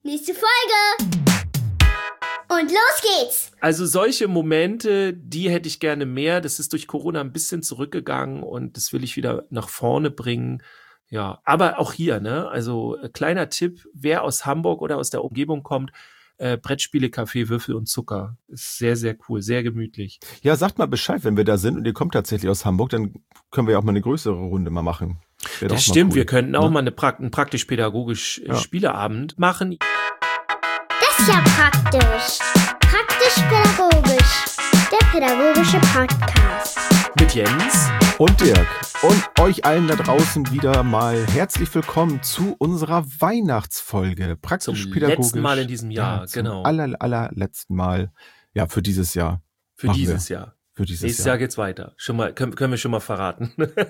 Nächste Folge! Und los geht's! Also solche Momente, die hätte ich gerne mehr. Das ist durch Corona ein bisschen zurückgegangen und das will ich wieder nach vorne bringen. Ja, aber auch hier, ne? Also kleiner Tipp, wer aus Hamburg oder aus der Umgebung kommt, Brettspiele, Kaffee, Würfel und Zucker. Ist sehr, sehr cool, sehr gemütlich. Ja, sagt mal Bescheid, wenn wir da sind und ihr kommt tatsächlich aus Hamburg, dann können wir ja auch mal eine größere Runde mal machen. Das stimmt, cool. Wir könnten auch mal einen praktisch-pädagogisch Spieleabend machen. Das ist ja praktisch. Praktisch-pädagogisch. Der pädagogische Podcast. Mit Jens und Dirk und euch allen da draußen wieder mal herzlich willkommen zu unserer Weihnachtsfolge. Praktisch-pädagogisch. Zum letzten Mal in diesem Jahr, genau. Allerletzten Mal. Ja, für dieses Jahr. Für dieses Jahr. Nächstes Jahr geht's weiter. Schon mal, können wir schon mal verraten.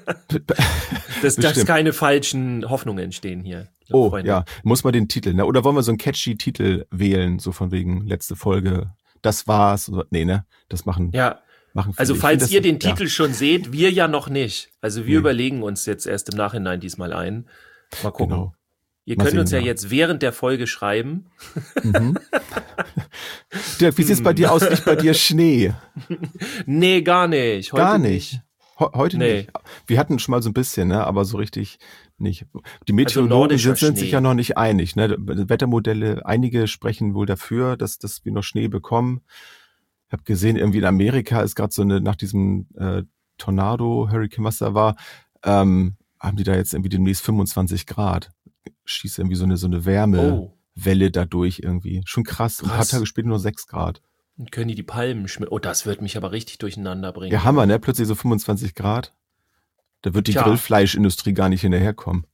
dass keine falschen Hoffnungen entstehen hier. Oh, Freunde. Ja. Muss man den Titel, ne? Oder wollen wir so einen catchy Titel wählen, so von wegen letzte Folge, das war's. Nee, ne? Das machen. Ja. Also falls ihr den Titel schon seht, wir ja noch nicht. Also wir überlegen uns jetzt erst im Nachhinein diesmal ein. Mal gucken. Genau. Ihr könnt uns ja jetzt während der Folge schreiben. Mhm. Dirk, wie sieht's bei dir aus? Nicht bei dir Schnee? Nee, gar nicht. Heute nicht. Heute nicht. Wir hatten schon mal so ein bisschen, ne, aber so richtig nicht. Die Meteorologen sind sich ja noch nicht einig, ne? Wettermodelle, einige sprechen wohl dafür, dass wir noch Schnee bekommen. Ich habe gesehen, irgendwie in Amerika ist gerade so eine, nach diesem Tornado, Hurricane, was da war, haben die da jetzt irgendwie demnächst 25 Grad. Schießt irgendwie so eine Wärmewelle dadurch irgendwie. Schon krass. Ein paar Tage später nur 6 Grad. Und können die Palmen schmieren? Oh, das wird mich aber richtig durcheinander bringen. Ja, Hammer, ne? Plötzlich so 25 Grad. Da wird die Grillfleischindustrie gar nicht hinterherkommen.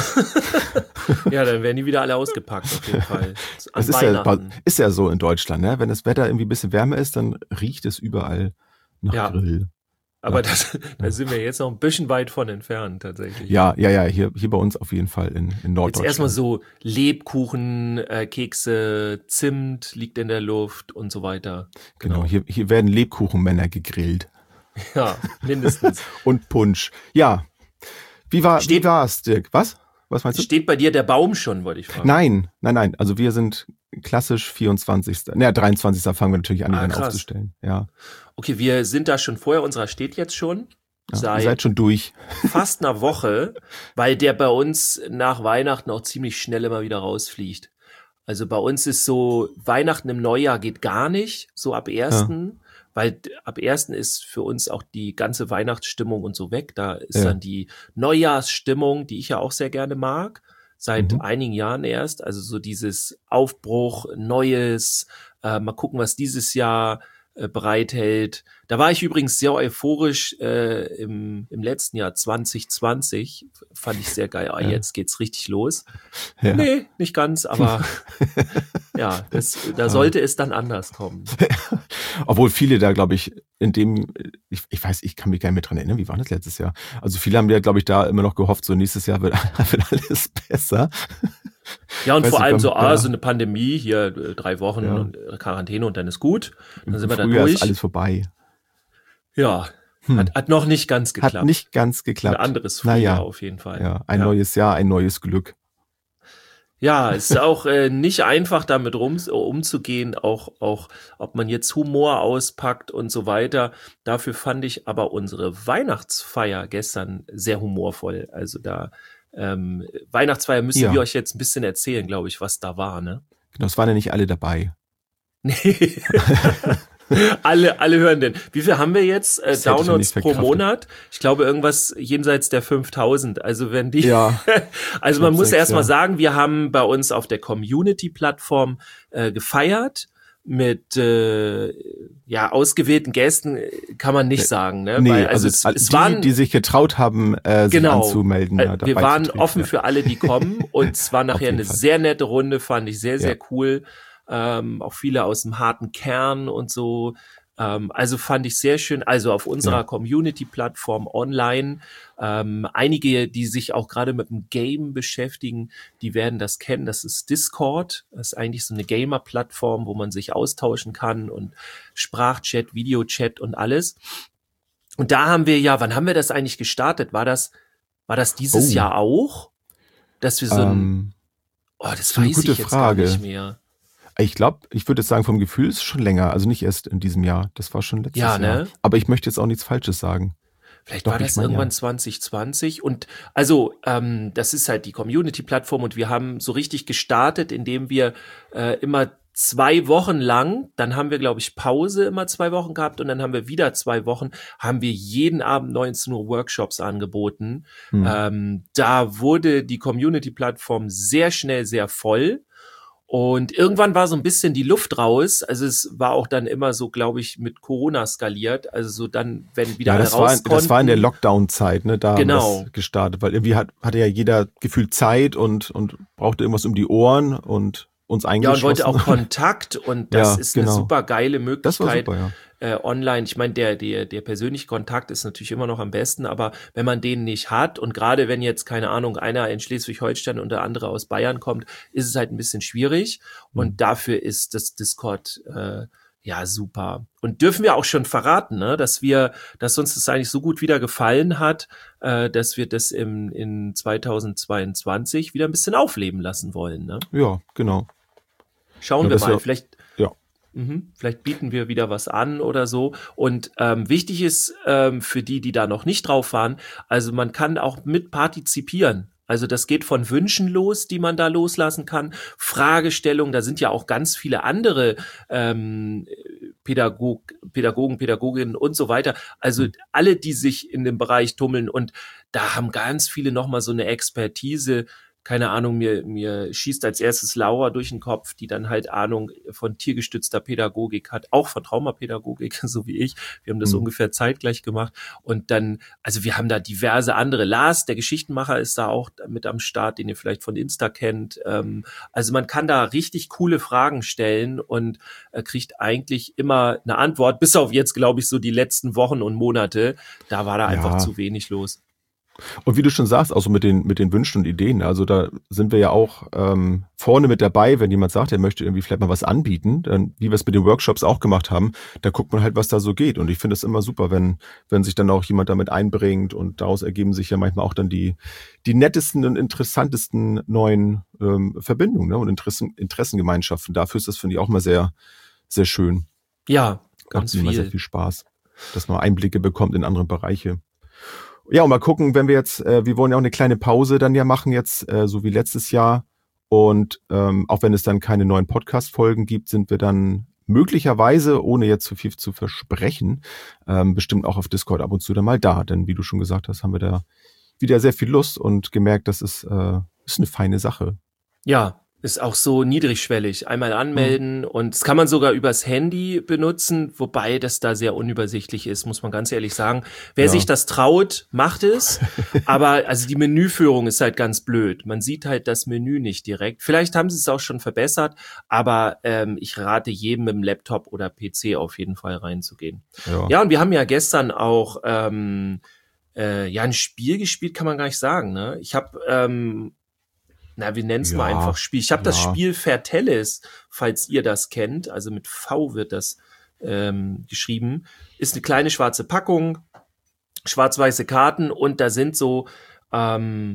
Ja, dann werden die wieder alle ausgepackt auf jeden Fall. Das ist ja so in Deutschland, ne? Wenn das Wetter irgendwie ein bisschen wärmer ist, dann riecht es überall nach Grill. Aber da sind wir jetzt noch ein bisschen weit von entfernt, tatsächlich. Ja, hier bei uns auf jeden Fall in Norddeutschland. Jetzt erstmal so Lebkuchen, Kekse, Zimt liegt in der Luft und so weiter. Genau, hier werden Lebkuchenmänner gegrillt. Ja, mindestens. Und Punsch. Ja. Wie war's, Dirk? Was meinst du? Steht bei dir der Baum schon, wollte ich fragen. Nein. Also wir sind klassisch 24. 23. fangen wir natürlich an, die dann aufzustellen. Ja. Okay, wir sind da schon vorher, unserer steht jetzt schon. Ja, ihr seid schon durch. Fast einer Woche, weil der bei uns nach Weihnachten auch ziemlich schnell immer wieder rausfliegt. Also bei uns ist so, Weihnachten im Neujahr geht gar nicht, so ab 1. Weil ab 1. ist für uns auch die ganze Weihnachtsstimmung und so weg. Da ist dann die Neujahrsstimmung, die ich ja auch sehr gerne mag, seit einigen Jahren erst. Also so dieses Aufbruch, Neues, mal gucken, was dieses Jahr bereithält. Da war ich übrigens sehr euphorisch im letzten Jahr 2020. Fand ich sehr geil. Jetzt geht's richtig los. Ja. Nee, nicht ganz, aber ja, da sollte es dann anders kommen. Obwohl viele da, glaube ich, ich kann mich gar nicht mehr dran erinnern, wie war das letztes Jahr? Also viele haben ja, glaube ich, da immer noch gehofft, so nächstes Jahr wird alles besser. Ja, und vor allem so eine Pandemie, hier 3 Wochen und Quarantäne und dann ist gut. Dann sind wir da durch. Ist alles vorbei. Ja, hat noch nicht ganz geklappt. Hat nicht ganz geklappt. Ein anderes Frühjahr auf jeden Fall. Ja, ein neues Jahr, ein neues Glück. Ja, es ist auch nicht einfach, damit umzugehen, auch ob man jetzt Humor auspackt und so weiter. Dafür fand ich aber unsere Weihnachtsfeier gestern sehr humorvoll. Also da Weihnachtsfeier müssen wir euch jetzt ein bisschen erzählen, glaube ich, was da war, ne? Genau, es waren ja nicht alle dabei. Nee. alle hören denn. Wie viel haben wir jetzt Downloads pro Monat? Ich glaube irgendwas jenseits der 5000. Also wenn die, also man muss erst mal sagen, wir haben bei uns auf der Community-Plattform gefeiert. Mit ausgewählten Gästen kann man nicht sagen, ne? Nee, weil, also es waren die sich getraut haben, sich anzumelden. Wir waren offen für alle, die kommen, und es war nachher eine sehr nette Runde, fand ich sehr, sehr cool. Auch viele aus dem harten Kern und so. Also fand ich sehr schön. Also auf unserer Community-Plattform online. Einige, die sich auch gerade mit dem Game beschäftigen, die werden das kennen. Das ist Discord. Das ist eigentlich so eine Gamer-Plattform, wo man sich austauschen kann und Sprachchat, Videochat und alles. Und da haben wir wann haben wir das eigentlich gestartet? War das dieses Jahr auch? Dass wir so ein Oh, das weiß ich jetzt gar nicht mehr. Ich glaube, ich würde jetzt sagen, vom Gefühl ist es schon länger, also nicht erst in diesem Jahr. Das war schon letztes Jahr. Aber ich möchte jetzt auch nichts Falsches sagen. Vielleicht war das irgendwann 2020 und also das ist halt die Community-Plattform und wir haben so richtig gestartet, indem wir immer 2 Wochen lang, dann haben wir, glaube ich, Pause immer 2 Wochen gehabt und dann haben wir wieder 2 Wochen, haben wir jeden Abend 19 Uhr Workshops angeboten. Da wurde die Community-Plattform sehr schnell sehr voll. Und irgendwann war so ein bisschen die Luft raus. Also es war auch dann immer so, glaube ich, mit Corona skaliert. Also so dann, wenn wieder alle raus konnten. Das war in der Lockdown-Zeit, ne? Da genau. haben wir das gestartet. Weil irgendwie hatte ja jeder gefühlt Zeit und brauchte irgendwas um die Ohren und uns eingeschlossen. Ja, und wollte auch Kontakt. Und das ist eine super geile Möglichkeit. Das war super, ja. Online, ich meine, der persönliche Kontakt ist natürlich immer noch am besten, aber wenn man den nicht hat und gerade wenn jetzt, keine Ahnung, einer in Schleswig-Holstein und der andere aus Bayern kommt, ist es halt ein bisschen schwierig und dafür ist das Discord super. Und dürfen wir auch schon verraten, ne, dass uns das eigentlich so gut wieder gefallen hat, dass wir das in 2022 wieder ein bisschen aufleben lassen wollen, ne? Ja, genau. Schauen wir mal, vielleicht bieten wir wieder was an oder so. Und wichtig ist für die da noch nicht drauf waren, also man kann auch mit partizipieren. Also das geht von Wünschen los, die man da loslassen kann. Fragestellungen, da sind ja auch ganz viele andere Pädagogen, Pädagoginnen und so weiter. Also alle, die sich in dem Bereich tummeln und da haben ganz viele nochmal so eine Expertise. Keine Ahnung, mir schießt als erstes Laura durch den Kopf, die dann halt Ahnung von tiergestützter Pädagogik hat, auch von Traumapädagogik, so wie ich. Wir haben das ungefähr zeitgleich gemacht. Und dann, also wir haben da diverse andere. Lars, der Geschichtenmacher, ist da auch mit am Start, den ihr vielleicht von Insta kennt. Also man kann da richtig coole Fragen stellen und kriegt eigentlich immer eine Antwort, bis auf jetzt, glaube ich, so die letzten Wochen und Monate. Da war da einfach zu wenig los. Und wie du schon sagst, auch so mit den Wünschen und Ideen, also da sind wir ja auch vorne mit dabei, wenn jemand sagt, er möchte irgendwie vielleicht mal was anbieten, dann, wie wir es mit den Workshops auch gemacht haben, da guckt man halt, was da so geht. Und ich finde es immer super, wenn sich dann auch jemand damit einbringt und daraus ergeben sich ja manchmal auch dann die nettesten und interessantesten neuen Verbindungen, ne? Und Interessengemeinschaften. Dafür ist das, finde ich, auch mal sehr, sehr schön. Ja, ganz viel. Macht immer sehr viel Spaß, dass man Einblicke bekommt in andere Bereiche. Ja, und mal gucken, wenn wir jetzt, wir wollen ja auch eine kleine Pause dann ja machen jetzt, so wie letztes Jahr. Und auch wenn es dann keine neuen Podcast-Folgen gibt, sind wir dann möglicherweise, ohne jetzt zu viel zu versprechen, bestimmt auch auf Discord ab und zu dann mal da. Denn wie du schon gesagt hast, haben wir da wieder sehr viel Lust und gemerkt, das ist eine feine Sache. Ja. Ist auch so niedrigschwellig. Einmal anmelden und das kann man sogar übers Handy benutzen, wobei das da sehr unübersichtlich ist, muss man ganz ehrlich sagen. Wer sich das traut, macht es. Aber also die Menüführung ist halt ganz blöd. Man sieht halt das Menü nicht direkt. Vielleicht haben sie es auch schon verbessert, aber ich rate jedem mit dem Laptop oder PC auf jeden Fall reinzugehen. Ja, und wir haben ja gestern auch ein Spiel gespielt, kann man gar nicht sagen. Ne? Ich habe wir nennen es mal einfach Spiel. Ich habe das Spiel Vertellis, falls ihr das kennt, also mit V wird das geschrieben, ist eine kleine schwarze Packung, schwarz-weiße Karten und da sind so, also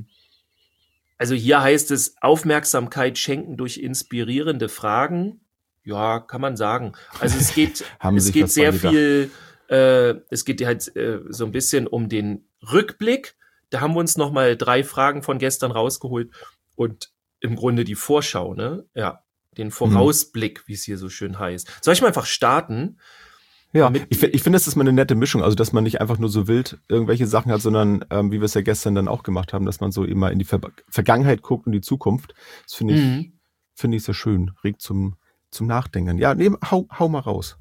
hier heißt es Aufmerksamkeit schenken durch inspirierende Fragen. Ja, kann man sagen. Also es geht sehr viel, es geht halt so ein bisschen um den Rückblick. Da haben wir uns nochmal 3 Fragen von gestern rausgeholt. Und im Grunde die Vorschau, ne? Ja, den Vorausblick, wie es hier so schön heißt. Soll ich mal einfach starten? Ja, ich finde, das ist mal eine nette Mischung. Also, dass man nicht einfach nur so wild irgendwelche Sachen hat, sondern wie wir es ja gestern dann auch gemacht haben, dass man so immer in die Vergangenheit guckt und die Zukunft. Das finde ich sehr schön. Regt zum Nachdenken. Ja, hau mal raus.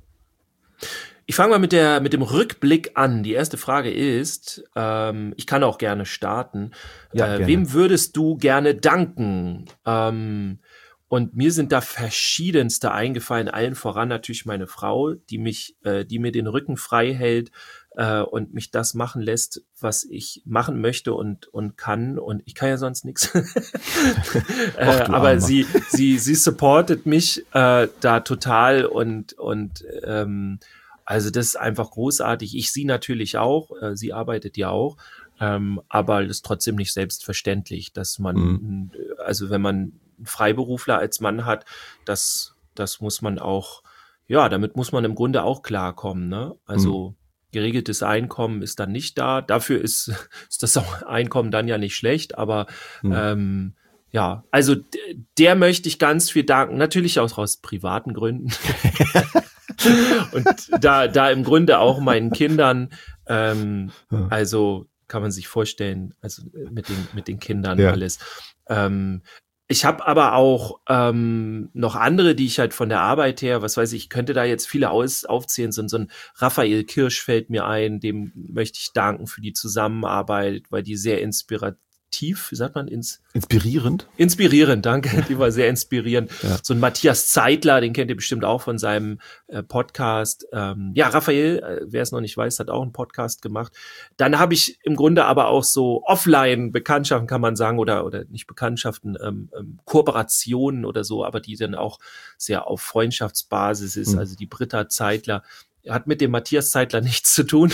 Ich fange mal mit dem Rückblick an. Die erste Frage ist, ich kann auch gerne starten. Ja, gerne. Wem würdest du gerne danken? Und mir sind da verschiedenste eingefallen, allen voran natürlich meine Frau, die mir den Rücken frei hält und mich das machen lässt, was ich machen möchte und kann. Und ich kann ja sonst nichts. Aber sie supportet mich da total und also das ist einfach großartig. Ich sie natürlich auch. Sie arbeitet ja auch. Aber das ist trotzdem nicht selbstverständlich, dass man, also wenn man einen Freiberufler als Mann hat, das muss man auch, ja, damit muss man im Grunde auch klarkommen, ne? Also geregeltes Einkommen ist dann nicht da. Dafür ist das Einkommen dann ja nicht schlecht, aber ja, also der möchte ich ganz viel danken. Natürlich auch aus privaten Gründen. Und da im Grunde auch meinen Kindern, also kann man sich vorstellen, also mit den Kindern alles. Ich habe aber auch noch andere, die ich halt von der Arbeit her, was weiß ich könnte da jetzt viele aufzählen, so ein Raphael Kirsch fällt mir ein, dem möchte ich danken für die Zusammenarbeit, weil die sehr wie sagt man? Inspirierend? Inspirierend, danke. Die war sehr inspirierend. Ja. So ein Matthias Zeitler, den kennt ihr bestimmt auch von seinem Podcast. Ja, Raphael, wer es noch nicht weiß, hat auch einen Podcast gemacht. Dann habe ich im Grunde aber auch so Offline-Bekanntschaften, kann man sagen, oder nicht Bekanntschaften, Kooperationen oder so, aber die dann auch sehr auf Freundschaftsbasis ist. Also die Britta Zeitler hat mit dem Matthias Zeitler nichts zu tun.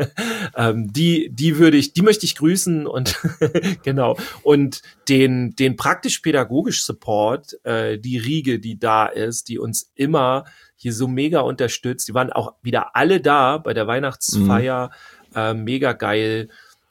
Die möchte ich grüßen und genau. Und den praktisch-pädagogisch Support, die Riege, die da ist, die uns immer hier so mega unterstützt. Die waren auch wieder alle da bei der Weihnachtsfeier. Mega geil.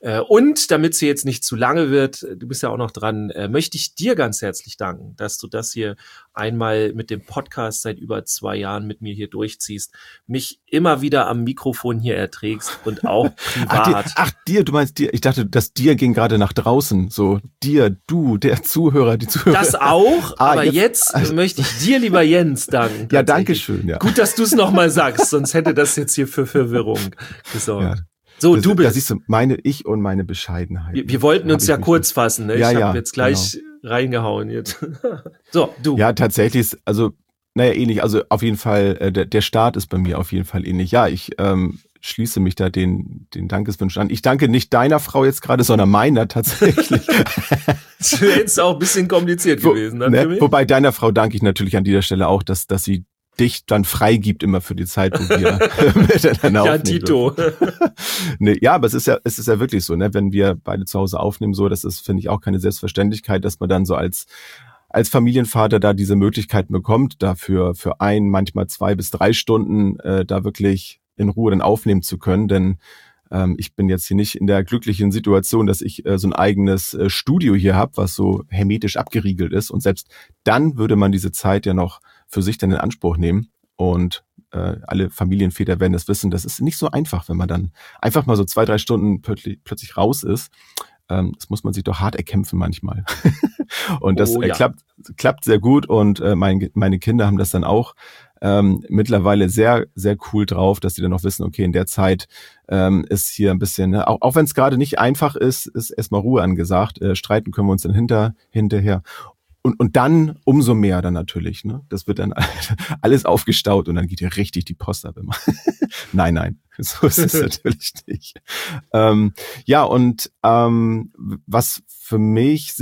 Und damit sie jetzt nicht zu lange wird, du bist ja auch noch dran, möchte ich dir ganz herzlich danken, dass du das hier einmal mit dem Podcast seit über 2 Jahren mit mir hier durchziehst, mich immer wieder am Mikrofon hier erträgst und auch privat. Dir, du meinst dir, ich dachte, das dir ging gerade nach draußen, so dir, du, der Zuhörer, die Zuhörer. Das auch, aber jetzt möchte ich dir, lieber Jens, danken. Ja, danke schön. Ja. Gut, dass du es nochmal sagst, sonst hätte das jetzt hier für Verwirrung gesorgt. Ja. So, du bist. Das ist ich und meine Bescheidenheit. Wir wollten uns ja kurz fassen, ne? Ich habe jetzt gleich reingehauen jetzt. So, du. Ja, tatsächlich ähnlich. Also auf jeden Fall, der Start ist bei mir auf jeden Fall ähnlich. Ja, ich schließe mich da den Dankeswünschen an. Ich danke nicht deiner Frau jetzt gerade, sondern meiner tatsächlich. Das wäre jetzt auch ein bisschen kompliziert gewesen. Ne? Wobei deiner Frau danke ich natürlich an dieser Stelle auch, dass sie dich dann freigibt immer für die Zeit, wo wir miteinander aufnehmen. Ja, Tito. Nee, ja, aber es ist ja wirklich so, ne, wenn wir beide zu Hause aufnehmen, so, das ist, finde ich, auch keine Selbstverständlichkeit, dass man dann so als Familienvater da diese Möglichkeiten bekommt, dafür für manchmal 2 bis 3 Stunden da wirklich in Ruhe dann aufnehmen zu können, denn ich bin jetzt hier nicht in der glücklichen Situation, dass ich so ein eigenes Studio hier habe, was so hermetisch abgeriegelt ist, und selbst dann würde man diese Zeit ja noch für sich dann in Anspruch nehmen, und alle Familienväter werden das wissen, das ist nicht so einfach, wenn man dann einfach mal so 2, 3 Stunden plötzlich raus ist. Das muss man sich doch hart erkämpfen manchmal. Und das klappt sehr gut, und meine Kinder haben das dann auch mittlerweile sehr, sehr cool drauf, dass sie dann auch wissen, okay, in der Zeit ist hier ein bisschen, ne, auch wenn es gerade nicht einfach ist erstmal Ruhe angesagt. Streiten können wir uns dann hinterher. Und dann umso mehr dann natürlich, ne? Das wird dann alles aufgestaut und dann geht hier richtig die Post ab immer. Nein, so ist es natürlich nicht. Ja, und was für mich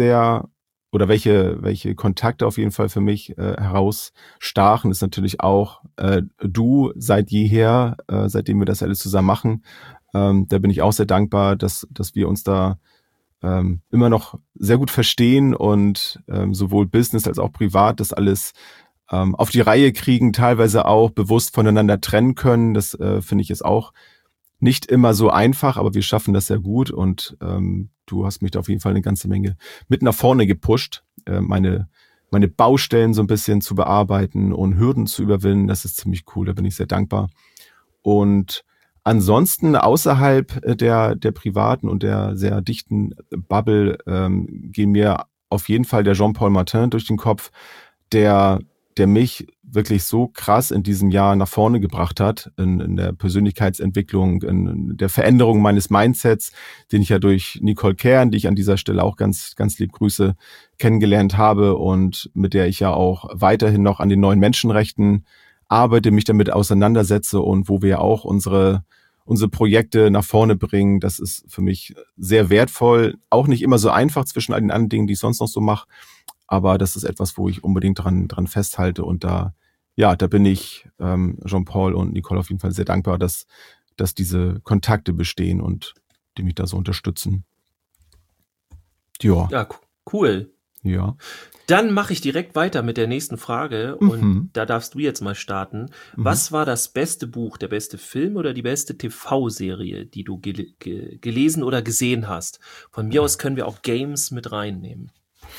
welche Kontakte auf jeden Fall für mich herausstachen, ist natürlich auch du seit jeher, seitdem wir das alles zusammen machen. Da bin ich auch sehr dankbar, dass wir uns da immer noch sehr gut verstehen und sowohl Business als auch privat das alles auf die Reihe kriegen, teilweise auch bewusst voneinander trennen können. Das finde ich jetzt auch nicht immer so einfach, aber wir schaffen das sehr gut, und du hast mich da auf jeden Fall eine ganze Menge mit nach vorne gepusht, meine Baustellen so ein bisschen zu bearbeiten und Hürden zu überwinden. Das ist ziemlich cool, da bin ich sehr dankbar. Und ansonsten außerhalb der privaten und der sehr dichten Bubble gehen mir auf jeden Fall der Jean-Paul Martin durch den Kopf, der mich wirklich so krass in diesem Jahr nach vorne gebracht hat, in der Persönlichkeitsentwicklung, in der Veränderung meines Mindsets, den ich ja durch Nicole Kern, die ich an dieser Stelle auch ganz, ganz lieb grüße, kennengelernt habe und mit der ich ja auch weiterhin noch an den neuen Menschenrechten arbeite, mich damit auseinandersetze und wo wir auch unsere Projekte nach vorne bringen. Das ist für mich sehr wertvoll. Auch nicht immer so einfach zwischen all den anderen Dingen, die ich sonst noch so mache. Aber das ist etwas, wo ich unbedingt dran festhalte. Und da bin ich Jean-Paul und Nicole auf jeden Fall sehr dankbar, dass diese Kontakte bestehen und die mich da so unterstützen. Ja, cool. Ja. Dann mache ich direkt weiter mit der nächsten Frage und da darfst du jetzt mal starten. Was war das beste Buch, der beste Film oder die beste TV-Serie, die du gelesen oder gesehen hast? Von mir aus können wir auch Games mit reinnehmen.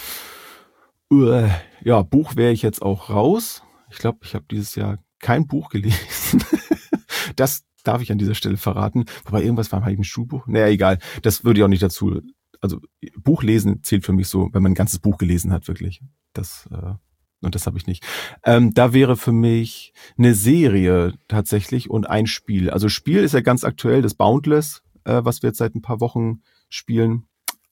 Ja, Buch wäre ich jetzt auch raus. Ich glaube, ich habe dieses Jahr kein Buch gelesen. Das darf ich an dieser Stelle verraten. Wobei irgendwas war mal ein Schulbuch. Naja, egal. Das würde ich auch nicht dazu. Also Buch lesen zählt für mich so, wenn man ein ganzes Buch gelesen hat, wirklich. Und das habe ich nicht. Da wäre für mich eine Serie tatsächlich und ein Spiel. Also Spiel ist ja ganz aktuell, das Boundless, was wir jetzt seit ein paar Wochen spielen.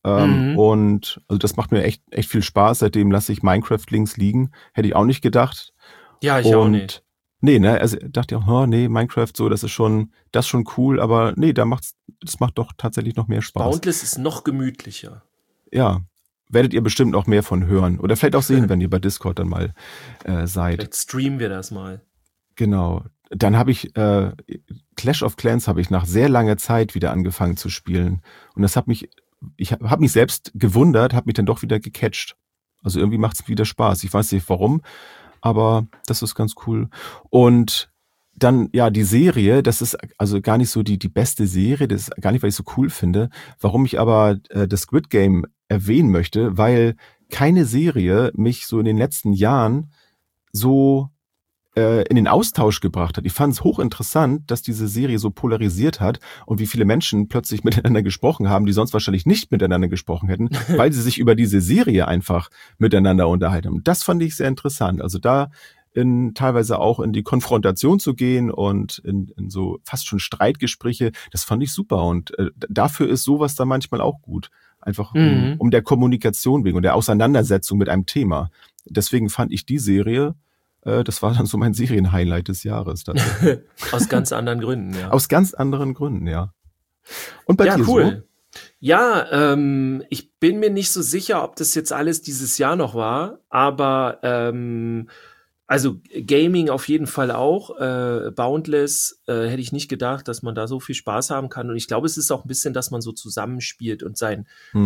Und also das macht mir echt viel Spaß. Seitdem lasse ich Minecraft links liegen. Hätte ich auch nicht gedacht. Ja, ich auch nicht. Nee, ne, also dachte ich auch, nee, Minecraft, so, das ist schon cool, aber nee, das macht doch tatsächlich noch mehr Spaß. Boundless ist noch gemütlicher. Ja, werdet ihr bestimmt noch mehr von hören. Oder vielleicht auch sehen, wenn ihr bei Discord dann mal seid. Vielleicht streamen wir das mal. Genau. Dann habe ich Clash of Clans habe ich nach sehr langer Zeit wieder angefangen zu spielen. Und das ich habe mich selbst gewundert, habe mich dann doch wieder gecatcht. Also irgendwie macht es wieder Spaß. Ich weiß nicht warum, aber das ist ganz cool. Und dann, ja, die Serie, das ist also gar nicht so die beste Serie, das ist gar nicht, weil ich so cool finde. Warum ich aber das Squid Game erwähnen möchte, weil keine Serie mich so in den letzten Jahren so in den Austausch gebracht hat. Ich fand es hochinteressant, dass diese Serie so polarisiert hat und wie viele Menschen plötzlich miteinander gesprochen haben, die sonst wahrscheinlich nicht miteinander gesprochen hätten, weil sie sich über diese Serie einfach miteinander unterhalten haben. Das fand ich sehr interessant. Also da teilweise auch in die Konfrontation zu gehen und in so fast schon Streitgespräche, das fand ich super. Und dafür ist sowas dann manchmal auch gut. Einfach um der Kommunikation wegen und der Auseinandersetzung mit einem Thema. Deswegen fand ich die Serie, das war dann so mein Serienhighlight des Jahres. Aus ganz anderen Gründen, ja. Aus ganz anderen Gründen, ja. Und bei dir cool. So? Ja, ich bin mir nicht so sicher, ob das jetzt alles dieses Jahr noch war, aber also Gaming auf jeden Fall auch. Boundless hätte ich nicht gedacht, dass man da so viel Spaß haben kann. Und ich glaube, es ist auch ein bisschen, dass man so zusammenspielt und seinen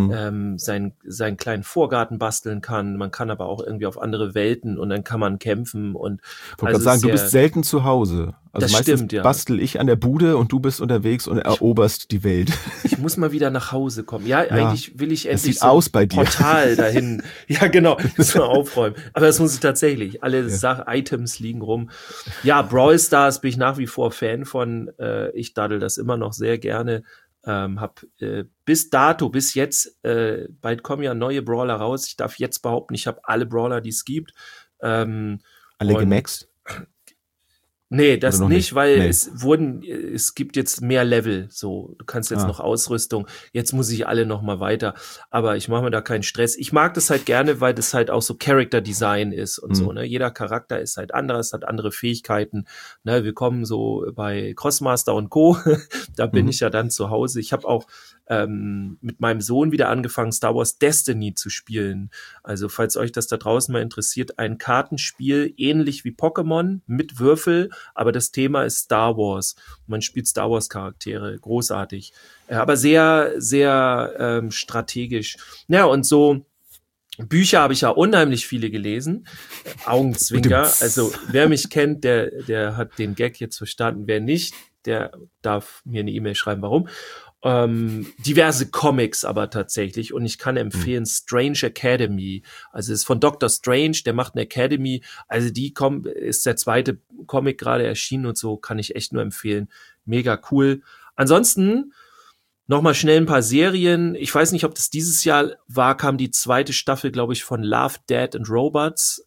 kleinen Vorgarten basteln kann. Man kann aber auch irgendwie auf andere Welten und dann kann man kämpfen. Und ich wollte gerade sagen, du bist selten zu Hause. Also das meistens stimmt, ja. Bastel ich an der Bude und du bist unterwegs und eroberst die Welt. Ich muss mal wieder nach Hause kommen. Ja, eigentlich will ich endlich so aus bei dir. Portal dahin. Ja, genau, muss man aufräumen. Aber das muss ich tatsächlich. Alle Items liegen rum. Ja, Brawl Stars bin ich nach wie vor Fan von. Ich daddel das immer noch sehr gerne. Hab bis jetzt, bald kommen ja neue Brawler raus. Ich darf jetzt behaupten, ich habe alle Brawler, die es gibt. Alle gemaxt? Nee, das nicht, weil es gibt jetzt mehr Level, so. Du kannst jetzt noch Ausrüstung. Jetzt muss ich alle noch mal weiter. Aber ich mache mir da keinen Stress. Ich mag das halt gerne, weil das halt auch so Character Design ist und so, ne. Jeder Charakter ist halt anders, hat andere Fähigkeiten, ne. Wir kommen so bei Crossmaster und Co. Da bin ich ja dann zu Hause. Ich habe auch mit meinem Sohn wieder angefangen, Star Wars Destiny zu spielen. Also, falls euch das da draußen mal interessiert, ein Kartenspiel, ähnlich wie Pokémon, mit Würfel, aber das Thema ist Star Wars. Man spielt Star Wars Charaktere, großartig. Aber sehr, sehr strategisch. Ja, und so Bücher habe ich ja unheimlich viele gelesen. Augenzwinker. Also, wer mich kennt, der hat den Gag jetzt verstanden. Wer nicht, der darf mir eine E-Mail schreiben, warum. Diverse Comics aber tatsächlich und ich kann empfehlen Strange Academy, also es ist von Dr. Strange, der macht eine Academy, also ist der zweite Comic gerade erschienen und so, kann ich echt nur empfehlen, mega cool. Ansonsten nochmal schnell ein paar Serien, ich weiß nicht, ob das dieses Jahr war, kam die zweite Staffel, glaube ich, von Love, Death and Robots,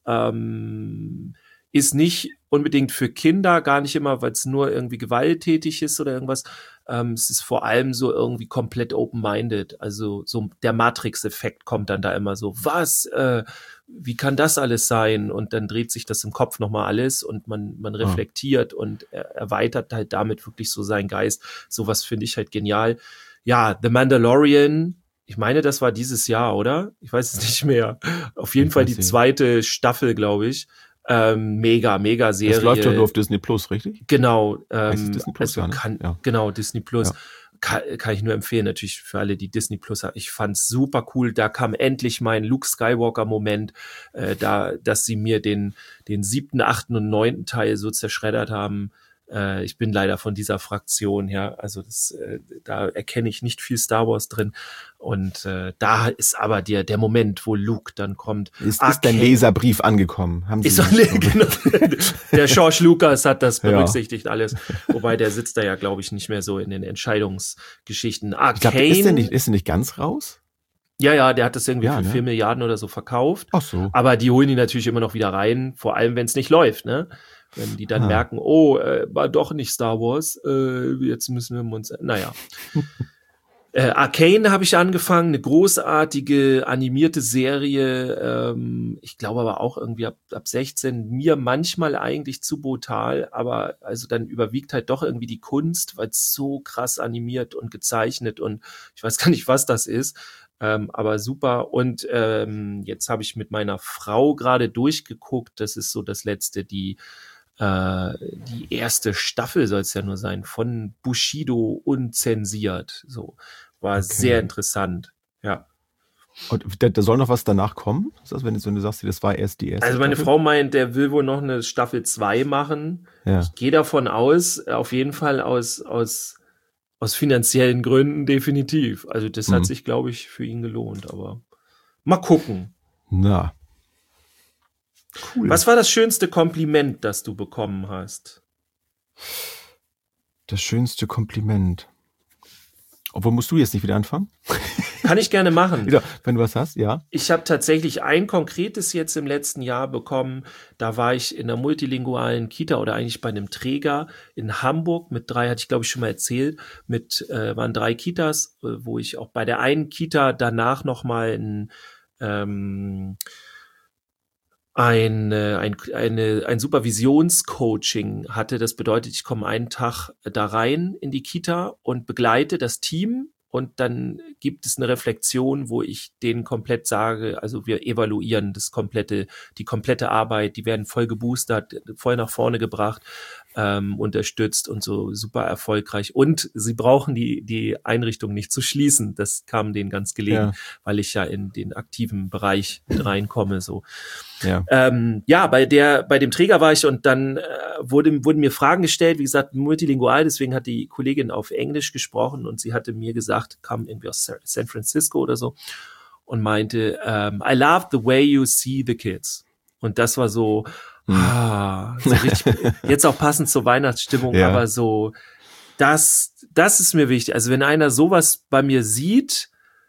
ist nicht unbedingt für Kinder, gar nicht immer, weil es nur irgendwie gewalttätig ist oder irgendwas. Es ist vor allem so irgendwie komplett open-minded. Also so der Matrix-Effekt kommt dann da immer so, was? Wie kann das alles sein? Und dann dreht sich das im Kopf nochmal alles und man reflektiert und erweitert halt damit wirklich so seinen Geist. Sowas finde ich halt genial. Ja, The Mandalorian, ich meine, das war dieses Jahr, oder? Ich weiß es nicht mehr. Auf jeden Fall die zweite Staffel, glaube ich. Mega Serie. Das läuft ja nur auf Disney Plus, richtig? Genau. Disney Plus, Genau, Disney Plus. Ja. kann ich nur empfehlen, natürlich für alle, die Disney Plus haben. Ich fand's super cool. Da kam endlich mein Luke Skywalker-Moment, dass sie mir den 7., 8. und 9. Teil so zerschreddert haben. Ich bin leider von dieser Fraktion, ja, also da erkenne ich nicht viel Star Wars drin. Und da ist aber der Moment, wo Luke dann kommt. Ist dein Leserbrief angekommen? Haben Sie genau. Der George Lucas hat das berücksichtigt alles. Wobei der sitzt da ja, glaube ich, nicht mehr so in den Entscheidungsgeschichten. Arcane, ist der nicht ganz raus? Ja, der hat das irgendwie für 4 Milliarden oder so verkauft. Ach so. Aber die holen die natürlich immer noch wieder rein, vor allem wenn es nicht läuft, ne? Wenn die dann merken, war doch nicht Star Wars, jetzt müssen wir uns, naja. Arcane habe ich angefangen, eine großartige animierte Serie, ich glaube aber auch irgendwie ab 16, mir manchmal eigentlich zu brutal, aber also dann überwiegt halt doch irgendwie die Kunst, weil es so krass animiert und gezeichnet und ich weiß gar nicht, was das ist. Aber super. Und jetzt habe ich mit meiner Frau gerade durchgeguckt. Das ist so das letzte, die erste Staffel soll es ja nur sein, von Bushido unzensiert. So, war sehr interessant. Ja. Und da soll noch was danach kommen? Ist das, wenn du sagst, das war erst die erste Also meine Staffel? Frau meint, der will wohl noch eine Staffel 2 machen. Ja. Ich gehe davon aus, auf jeden Fall aus finanziellen Gründen definitiv. Also das hat sich, glaube ich, für ihn gelohnt, aber mal gucken. Na. Cool. Was war das schönste Kompliment, das du bekommen hast? Das schönste Kompliment. Obwohl, musst du jetzt nicht wieder anfangen? Kann ich gerne machen. Ja, wenn du was hast, ja. Ich habe tatsächlich ein konkretes jetzt im letzten Jahr bekommen. Da war ich in einer multilingualen Kita oder eigentlich bei einem Träger in Hamburg mit 3, hatte ich glaube ich schon mal erzählt, waren 3 Kitas, wo ich auch bei der einen Kita danach nochmal ein Supervisionscoaching hatte. Das bedeutet, ich komme einen Tag da rein in die Kita und begleite das Team und dann gibt es eine Reflexion, wo ich denen komplett sage, also wir evaluieren die komplette Arbeit, die werden voll geboostert, voll nach vorne gebracht, unterstützt und so super erfolgreich. Und sie brauchen die Einrichtung nicht zu schließen. Das kam denen ganz gelegen, weil ich ja in den aktiven Bereich mit reinkomme. So. Ja. Bei dem Träger war ich und dann wurden mir Fragen gestellt, wie gesagt, multilingual, deswegen hat die Kollegin auf Englisch gesprochen und sie hatte mir gesagt, kam irgendwie aus San Francisco oder so und meinte, I love the way you see the kids. Und das war so richtig, jetzt auch passend zur Weihnachtsstimmung, aber so, das ist mir wichtig. Also wenn einer sowas bei mir sieht,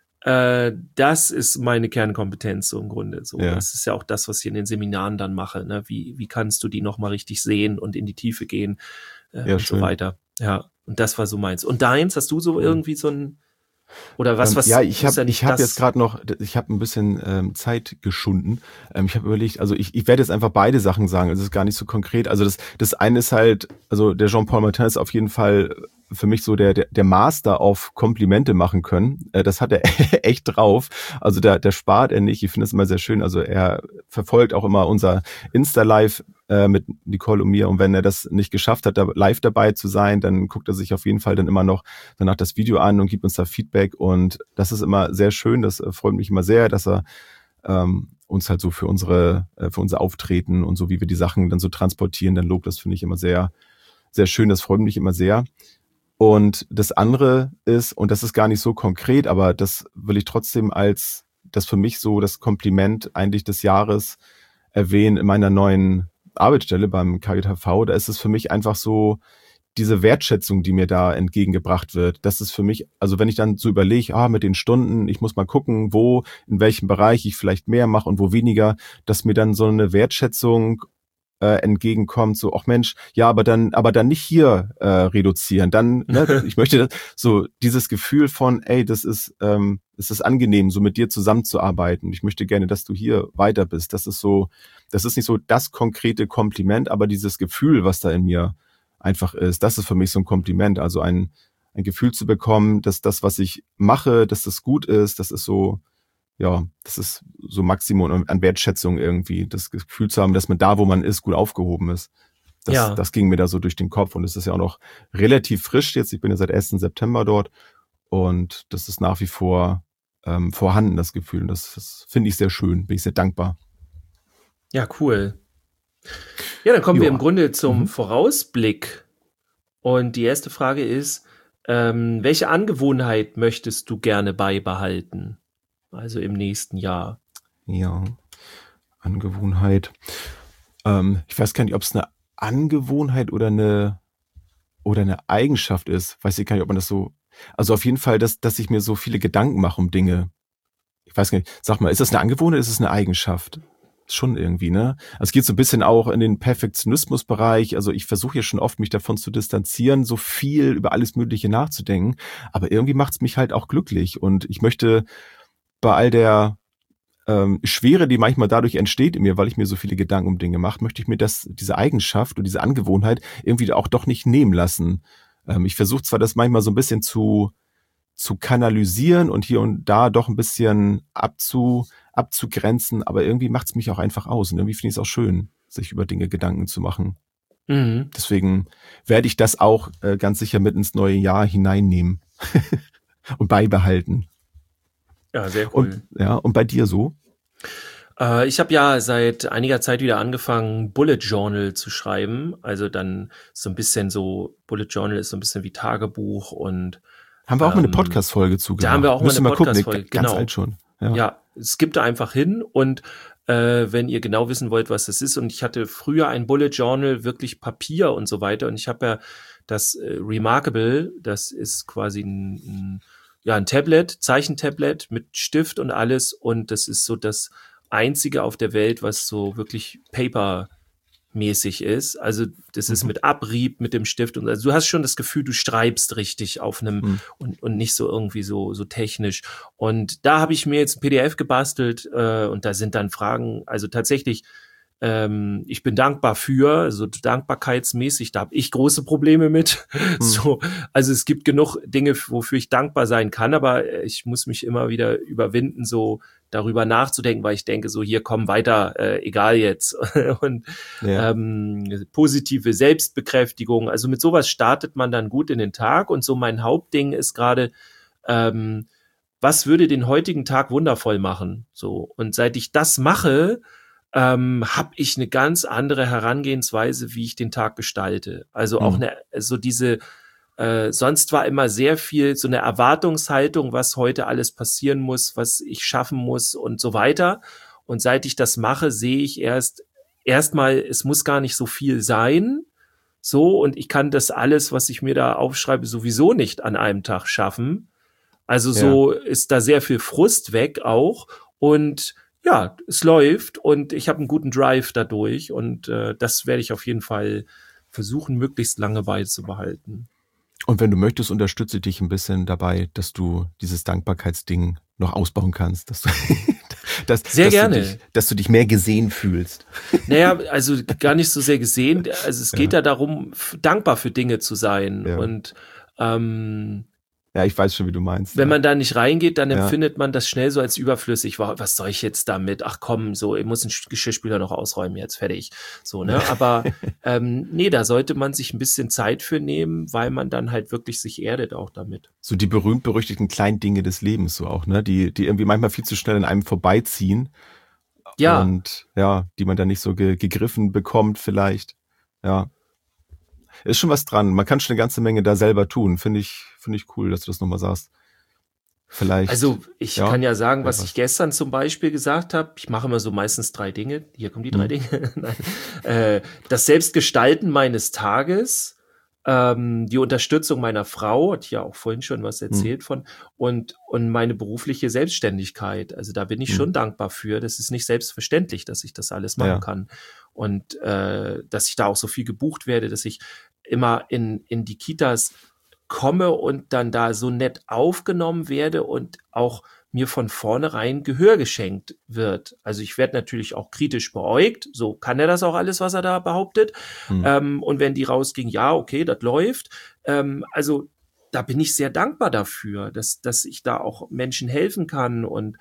das ist meine Kernkompetenz so im Grunde. So, das ist ja auch das, was ich in den Seminaren dann mache. Ne? Wie kannst du die nochmal richtig sehen und in die Tiefe gehen und so weiter. Ja, und das war so meins. Und deins, hast du so irgendwie so ein oder was? Ja, ich habe jetzt gerade noch, ich habe ein bisschen Zeit geschunden. Ich habe überlegt, also ich werde jetzt einfach beide Sachen sagen. Es ist gar nicht so konkret. Also das eine ist halt, also der Jean-Paul Martin ist auf jeden Fall für mich so der Master auf Komplimente machen können. Das hat er echt drauf. Also der spart er nicht. Ich finde es immer sehr schön. Also er verfolgt auch immer unser Insta-Live mit Nicole und mir. Und wenn er das nicht geschafft hat, da live dabei zu sein, dann guckt er sich auf jeden Fall dann immer noch danach das Video an und gibt uns da Feedback. Und das ist immer sehr schön. Das freut mich immer sehr, dass er uns halt so für unser Auftreten und so, wie wir die Sachen dann so transportieren, dann lobt. Das finde ich immer sehr, sehr schön. Das freut mich immer sehr. Und das andere ist, und das ist gar nicht so konkret, aber das will ich trotzdem als das für mich so das Kompliment eigentlich des Jahres erwähnen in meiner neuen Arbeitsstelle beim KJV. Da ist es für mich einfach so diese Wertschätzung, die mir da entgegengebracht wird. Das ist für mich, also wenn ich dann so überlege, mit den Stunden, ich muss mal gucken, wo, in welchem Bereich ich vielleicht mehr mache und wo weniger, dass mir dann so eine Wertschätzung entgegenkommt, so, ach Mensch, ja, aber dann nicht hier reduzieren, dann, ne, ich möchte so dieses Gefühl von, ey, es ist angenehm, so mit dir zusammenzuarbeiten. Ich möchte gerne, dass du hier weiter bist. Das ist nicht so das konkrete Kompliment, aber dieses Gefühl, was da in mir einfach ist, das ist für mich so ein Kompliment, also ein Gefühl zu bekommen, dass das, was ich mache, dass das gut ist, das ist so, ja, das ist so Maximum an Wertschätzung irgendwie, das Gefühl zu haben, dass man da, wo man ist, gut aufgehoben ist. Das ging mir da so durch den Kopf und es ist ja auch noch relativ frisch jetzt. Ich bin ja seit 1. September dort und das ist nach wie vor vorhanden, das Gefühl. Und das finde ich sehr schön, bin ich sehr dankbar. Ja, cool. Ja, dann kommen wir im Grunde zum Vorausblick. Und die erste Frage ist, welche Angewohnheit möchtest du gerne beibehalten? Also im nächsten Jahr. Ja, Angewohnheit. Ich weiß gar nicht, ob es eine Angewohnheit oder eine Eigenschaft ist. Weiß ich gar nicht, ob man das so. Also auf jeden Fall, dass ich mir so viele Gedanken mache um Dinge. Ich weiß gar nicht. Sag mal, ist das eine Angewohnheit oder ist es eine Eigenschaft? Schon irgendwie, ne? Also es geht so ein bisschen auch in den Perfektionismus-Bereich. Also ich versuche ja schon oft, mich davon zu distanzieren, so viel über alles Mögliche nachzudenken. Aber irgendwie macht es mich halt auch glücklich. Und ich möchte bei all der Schwere, die manchmal dadurch entsteht in mir, weil ich mir so viele Gedanken um Dinge mache, möchte ich mir diese Eigenschaft und diese Angewohnheit irgendwie auch doch nicht nehmen lassen. Ich versuche zwar das manchmal so ein bisschen zu kanalisieren und hier und da doch ein bisschen abzugrenzen, aber irgendwie macht es mich auch einfach aus und irgendwie finde ich es auch schön, sich über Dinge Gedanken zu machen. Mhm. Deswegen werde ich das auch ganz sicher mit ins neue Jahr hineinnehmen und beibehalten. Ja, sehr cool. Und bei dir so? Ich habe ja seit einiger Zeit wieder angefangen, Bullet Journal zu schreiben. Also dann so ein bisschen so, Bullet Journal ist so ein bisschen wie Tagebuch und haben wir auch mal eine Podcast-Folge zugemacht. Da haben wir auch mal eine Podcast-Folge, ganz alt schon. Ja, es gibt da einfach hin und wenn ihr genau wissen wollt, was das ist. Und ich hatte früher ein Bullet Journal, wirklich Papier und so weiter. Und ich habe ja das Remarkable, das ist quasi ein Tablet, Zeichentablet mit Stift und alles. Und das ist so das einzige auf der Welt, was so wirklich papermäßig ist. Also das ist mit Abrieb, mit dem Stift. Und also du hast schon das Gefühl, du schreibst richtig auf einem und nicht so irgendwie so technisch. Und da habe ich mir jetzt ein PDF gebastelt und da sind dann Fragen, also tatsächlich, ich bin dankbar für, also dankbarkeitsmäßig, da habe ich große Probleme mit. So, also es gibt genug Dinge, wofür ich dankbar sein kann, aber ich muss mich immer wieder überwinden, so darüber nachzudenken, weil ich denke, so hier komm weiter, egal jetzt. Und positive Selbstbekräftigung, also mit sowas startet man dann gut in den Tag. Und so mein Hauptding ist gerade, was würde den heutigen Tag wundervoll machen? So, und seit ich das mache, habe ich eine ganz andere Herangehensweise, wie ich den Tag gestalte. Also auch sonst war immer sehr viel so eine Erwartungshaltung, was heute alles passieren muss, was ich schaffen muss und so weiter. Und seit ich das mache, sehe ich erstmal, es muss gar nicht so viel sein. So, und ich kann das alles, was ich mir da aufschreibe, sowieso nicht an einem Tag schaffen. Also so ist da sehr viel Frust weg auch. Und ja, es läuft und ich habe einen guten Drive dadurch und das werde ich auf jeden Fall versuchen, möglichst lange beizubehalten. Und wenn du möchtest, unterstütze ich dich ein bisschen dabei, dass du dieses Dankbarkeitsding noch ausbauen kannst, sehr gerne. Dass du dich mehr gesehen fühlst. Naja, also gar nicht so sehr gesehen. Also es geht ja darum, dankbar für Dinge zu sein und ja, ich weiß schon, wie du meinst. Wenn man da nicht reingeht, dann empfindet man das schnell so als überflüssig. Was soll ich jetzt damit? Ach komm, so, ich muss den Geschirrspüler noch ausräumen, jetzt fertig. So, ne? Aber nee, da sollte man sich ein bisschen Zeit für nehmen, weil man dann halt wirklich sich erdet auch damit. So die berühmt-berüchtigten kleinen Dinge des Lebens so auch, ne? Die irgendwie manchmal viel zu schnell an einem vorbeiziehen. Ja. Und die man dann nicht so gegriffen bekommt vielleicht. Ja. Ist schon was dran. Man kann schon eine ganze Menge da selber tun. Finde ich cool, dass du das nochmal sagst. Vielleicht. Also ich kann ja sagen, was ich gestern zum Beispiel gesagt habe. Ich mache immer so meistens 3 Dinge. Hier kommen die 3 Dinge. Nein. Das Selbstgestalten meines Tages, die Unterstützung meiner Frau, hat ja auch vorhin schon was erzählt von, und meine berufliche Selbstständigkeit. Also da bin ich schon dankbar für. Das ist nicht selbstverständlich, dass ich das alles machen kann. Und dass ich da auch so viel gebucht werde, dass ich immer in die Kitas komme und dann da so nett aufgenommen werde und auch mir von vornherein Gehör geschenkt wird. Also ich werde natürlich auch kritisch beäugt, so kann er das auch alles, was er da behauptet. Und wenn die rausgingen, ja, okay, das läuft. Also da bin ich sehr dankbar dafür, dass ich da auch Menschen helfen kann und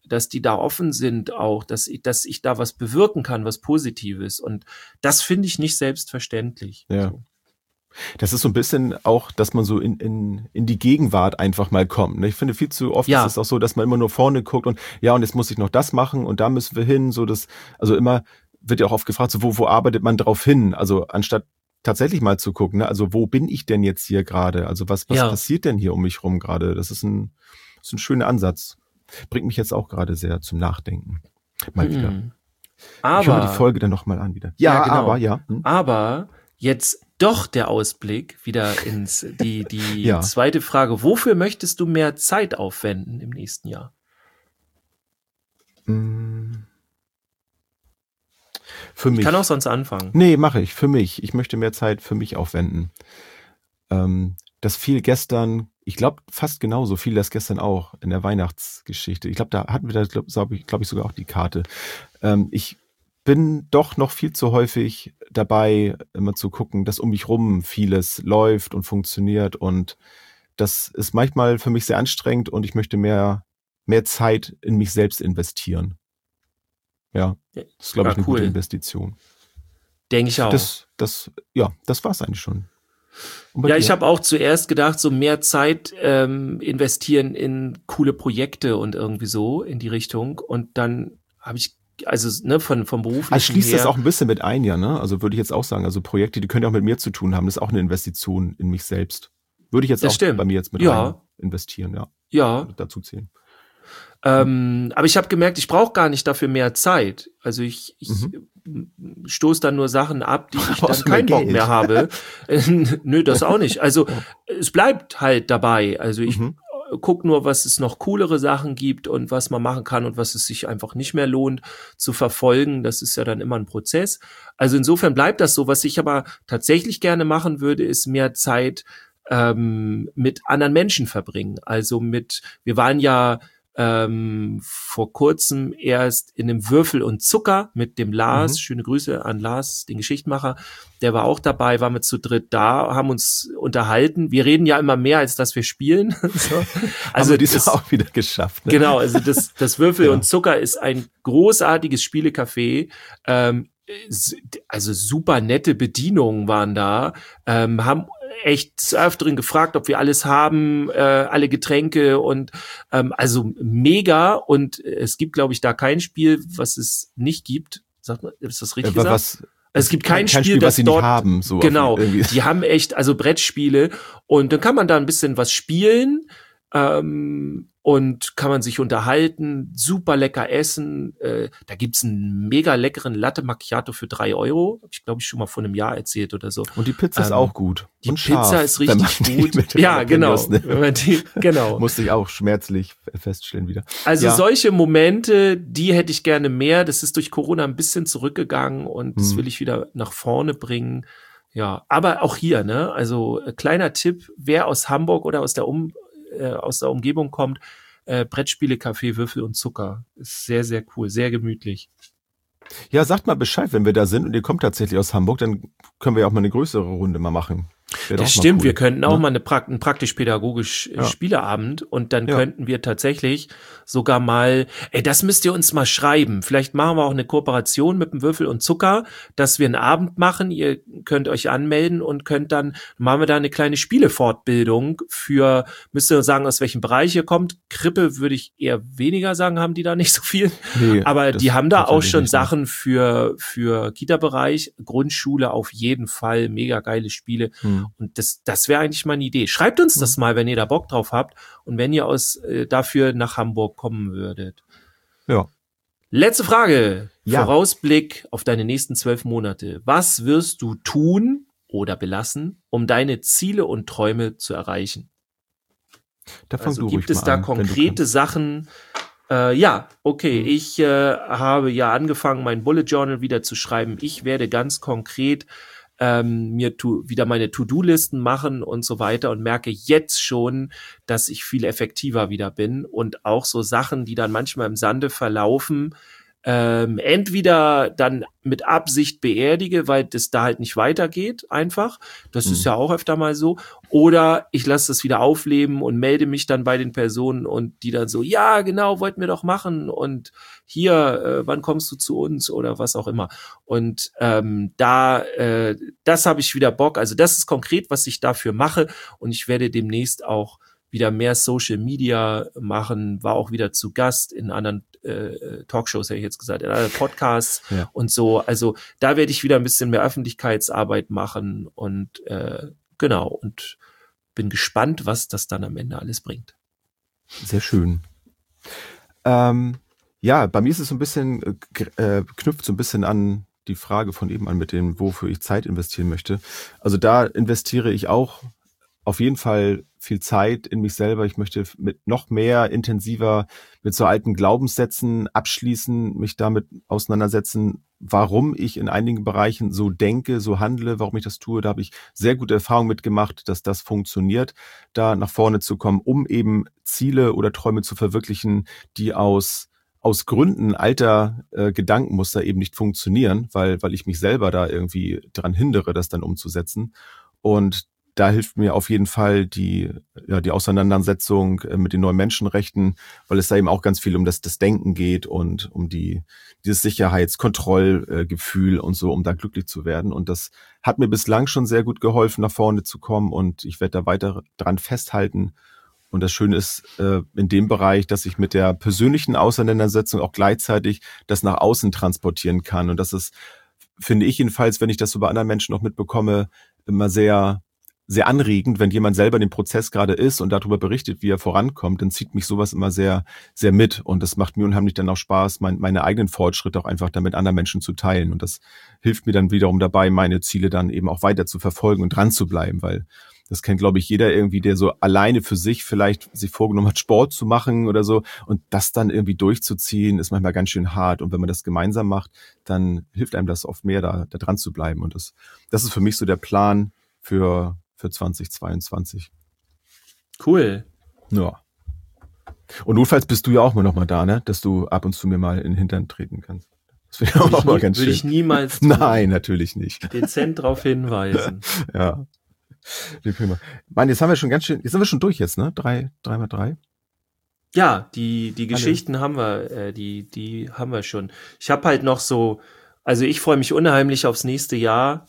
dass die da offen sind auch, dass ich da was bewirken kann, was Positives. Und das finde ich nicht selbstverständlich. Ja. So. Das ist so ein bisschen auch, dass man so in die Gegenwart einfach mal kommt. Ich finde, viel zu oft ist es auch so, dass man immer nur vorne guckt und jetzt muss ich noch das machen und da müssen wir hin. Also immer wird ja auch oft gefragt, so wo arbeitet man drauf hin? Also anstatt tatsächlich mal zu gucken, ne? Also wo bin ich denn jetzt hier gerade? Also was passiert denn hier um mich rum gerade? Das ist ein schöner Ansatz. Bringt mich jetzt auch gerade sehr zum Nachdenken. Mal wieder. Aber, ich höre die Folge dann nochmal an wieder. Ja, genau. Aber jetzt doch der Ausblick wieder ins die zweite Frage. Wofür möchtest du mehr Zeit aufwenden im nächsten Jahr? Für mich. Ich kann auch sonst anfangen. Nee, mache ich. Für mich. Ich möchte mehr Zeit für mich aufwenden. Das fiel gestern, ich glaube fast genauso fiel das gestern auch in der Weihnachtsgeschichte. Ich glaube, da hatten wir glaube ich sogar auch die Karte. Ich bin doch noch viel zu häufig dabei, immer zu gucken, dass um mich rum vieles läuft und funktioniert und das ist manchmal für mich sehr anstrengend und ich möchte mehr Zeit in mich selbst investieren. Ja, das ist, glaube ich, eine gute Investition. Denke ich auch. Das war's eigentlich schon. Ja, ich habe auch zuerst gedacht, so mehr Zeit investieren in coole Projekte und irgendwie so in die Richtung und dann habe ich vom beruflichen her. Schließt her, das auch ein bisschen mit ein, ja, ne? Also würde ich jetzt auch sagen, also Projekte, die können ja auch mit mir zu tun haben, das ist auch eine Investition in mich selbst. Würde ich jetzt auch bei mir jetzt mit rein investieren, ja. Ja. Dazu zählen. Aber ich habe gemerkt, ich brauche gar nicht dafür mehr Zeit. Also ich stoße dann nur Sachen ab, die ich dann keinen Bock mehr habe. Nö, das auch nicht. Also es bleibt halt dabei. Also ich guck nur, was es noch coolere Sachen gibt und was man machen kann und was es sich einfach nicht mehr lohnt zu verfolgen. Das ist ja dann immer ein Prozess. Also insofern bleibt das so. Was ich aber tatsächlich gerne machen würde, ist mehr Zeit mit anderen Menschen verbringen. Also wir waren ja vor kurzem erst in einem Würfel und Zucker mit dem Lars. Schöne Grüße an Lars, den Geschichtenmacher. Der war auch dabei, waren wir zu dritt da, haben uns unterhalten. Wir reden ja immer mehr, als dass wir spielen. So. Also haben das auch wieder geschafft. Ne? Genau, also das Würfel und Zucker ist ein großartiges Spielecafé. Also super nette Bedienungen waren da, haben echt öfteren gefragt, ob wir alles haben, alle Getränke und also mega und es gibt, glaube ich, da kein Spiel, was es nicht gibt. Sagt man, ist das richtig gesagt? Es gibt kein Spiel, das sie dort, nicht haben. So genau, die haben echt, also Brettspiele und dann kann man da ein bisschen was spielen und kann man sich unterhalten, super lecker essen. Da gibt's einen mega leckeren Latte Macchiato für 3 €. Hab ich, glaube ich, schon mal vor einem Jahr erzählt oder so. Und die Pizza ist auch gut. Die und Pizza scharf, ist richtig gut. Ja, genau. Genau. Musste ich auch schmerzlich feststellen wieder. Also solche Momente, die hätte ich gerne mehr. Das ist durch Corona ein bisschen zurückgegangen und das will ich wieder nach vorne bringen. Ja, aber auch hier, ne? Also kleiner Tipp, wer aus Hamburg oder aus der Umgebung kommt, Brettspiele, Café, Würfel und Zucker. Ist sehr, sehr cool, sehr gemütlich. Ja, sagt mal Bescheid, wenn wir da sind und ihr kommt tatsächlich aus Hamburg, dann können wir ja auch mal eine größere Runde mal machen. Das stimmt, cool. Wir könnten auch mal einen praktisch-pädagogisch Spieleabend und dann könnten wir tatsächlich sogar mal, das müsst ihr uns mal schreiben. Vielleicht machen wir auch eine Kooperation mit dem Würfel und Zucker, dass wir einen Abend machen. Ihr könnt euch anmelden und machen wir da eine kleine Spielefortbildung müsst ihr sagen, aus welchem Bereich ihr kommt. Krippe würde ich eher weniger sagen, haben die da nicht so viel. Nee, aber die haben da auch schon Sachen für Kita-Bereich, Grundschule auf jeden Fall, mega geile Spiele. Und das wäre eigentlich mal eine Idee. Schreibt uns das mal, wenn ihr da Bock drauf habt und wenn ihr dafür nach Hamburg kommen würdet. Ja. Letzte Frage. Ja. Vorausblick auf deine nächsten 12 Monate. Was wirst du tun oder belassen, um deine Ziele und Träume zu erreichen? Gibt es da konkrete Sachen? Ich habe ja angefangen, mein Bullet Journal wieder zu schreiben. Ich werde ganz konkret wieder meine To-Do-Listen machen und so weiter und merke jetzt schon, dass ich viel effektiver wieder bin und auch so Sachen, die dann manchmal im Sande verlaufen, entweder dann mit Absicht beerdige, weil das da halt nicht weitergeht einfach. Das ist ja auch öfter mal so. Oder ich lasse das wieder aufleben und melde mich dann bei den Personen und die dann so, ja, genau, wollten wir doch machen und hier, wann kommst du zu uns oder was auch immer. Und das habe ich wieder Bock. Also das ist konkret, was ich dafür mache und ich werde demnächst auch wieder mehr Social Media machen, war auch wieder zu Gast in anderen Talkshows, hätte ich jetzt gesagt, in anderen Podcasts und so. Also da werde ich wieder ein bisschen mehr Öffentlichkeitsarbeit machen und genau, und bin gespannt, was das dann am Ende alles bringt. Sehr schön. Ja, bei mir ist es so ein bisschen, knüpft so ein bisschen an die Frage von eben an mit dem, wofür ich Zeit investieren möchte. Also da investiere ich auch auf jeden Fall viel Zeit in mich selber. Ich möchte mit noch mehr intensiver mit so alten Glaubenssätzen abschließen, mich damit auseinandersetzen, warum ich in einigen Bereichen so denke, so handle, warum ich das tue. Da habe ich sehr gute Erfahrungen mitgemacht, dass das funktioniert, da nach vorne zu kommen, um eben Ziele oder Träume zu verwirklichen, die aus Gründen alter Gedankenmuster eben nicht funktionieren, weil ich mich selber da irgendwie daran hindere, das dann umzusetzen. Und da hilft mir auf jeden Fall die Auseinandersetzung mit den neuen Menschenrechten, weil es da eben auch ganz viel um das Denken geht und um dieses Sicherheitskontrollgefühl und so, um da glücklich zu werden. Und das hat mir bislang schon sehr gut geholfen, nach vorne zu kommen und ich werde da weiter dran festhalten. Und das Schöne ist in dem Bereich, dass ich mit der persönlichen Auseinandersetzung auch gleichzeitig das nach außen transportieren kann. Und das ist, finde ich jedenfalls, wenn ich das so bei anderen Menschen noch mitbekomme, immer sehr sehr anregend, wenn jemand selber in dem Prozess gerade ist und darüber berichtet, wie er vorankommt, dann zieht mich sowas immer sehr, sehr mit. Und das macht mir unheimlich dann auch Spaß, meine eigenen Fortschritte auch einfach dann mit anderen Menschen zu teilen. Und das hilft mir dann wiederum dabei, meine Ziele dann eben auch weiter zu verfolgen und dran zu bleiben, weil das kennt, glaube ich, jeder irgendwie, der so alleine für sich vielleicht sich vorgenommen hat, Sport zu machen oder so. Und das dann irgendwie durchzuziehen, ist manchmal ganz schön hart. Und wenn man das gemeinsam macht, dann hilft einem das oft mehr, da dran zu bleiben. Und das ist für mich so der Plan für 2022. Cool. Ja. Und notfalls bist du ja auch mal noch mal da, ne? Dass du ab und zu mir mal in den Hintern treten kannst. Das wäre auch mal ganz schön. Würde ich niemals tun. Nein, natürlich nicht. Dezent darauf hinweisen. Ja. Mann, jetzt sind wir schon durch jetzt, ne? 3x3. Ja, die Geschichten haben wir, die haben wir schon. Ich habe halt noch so, also ich freue mich unheimlich aufs nächste Jahr.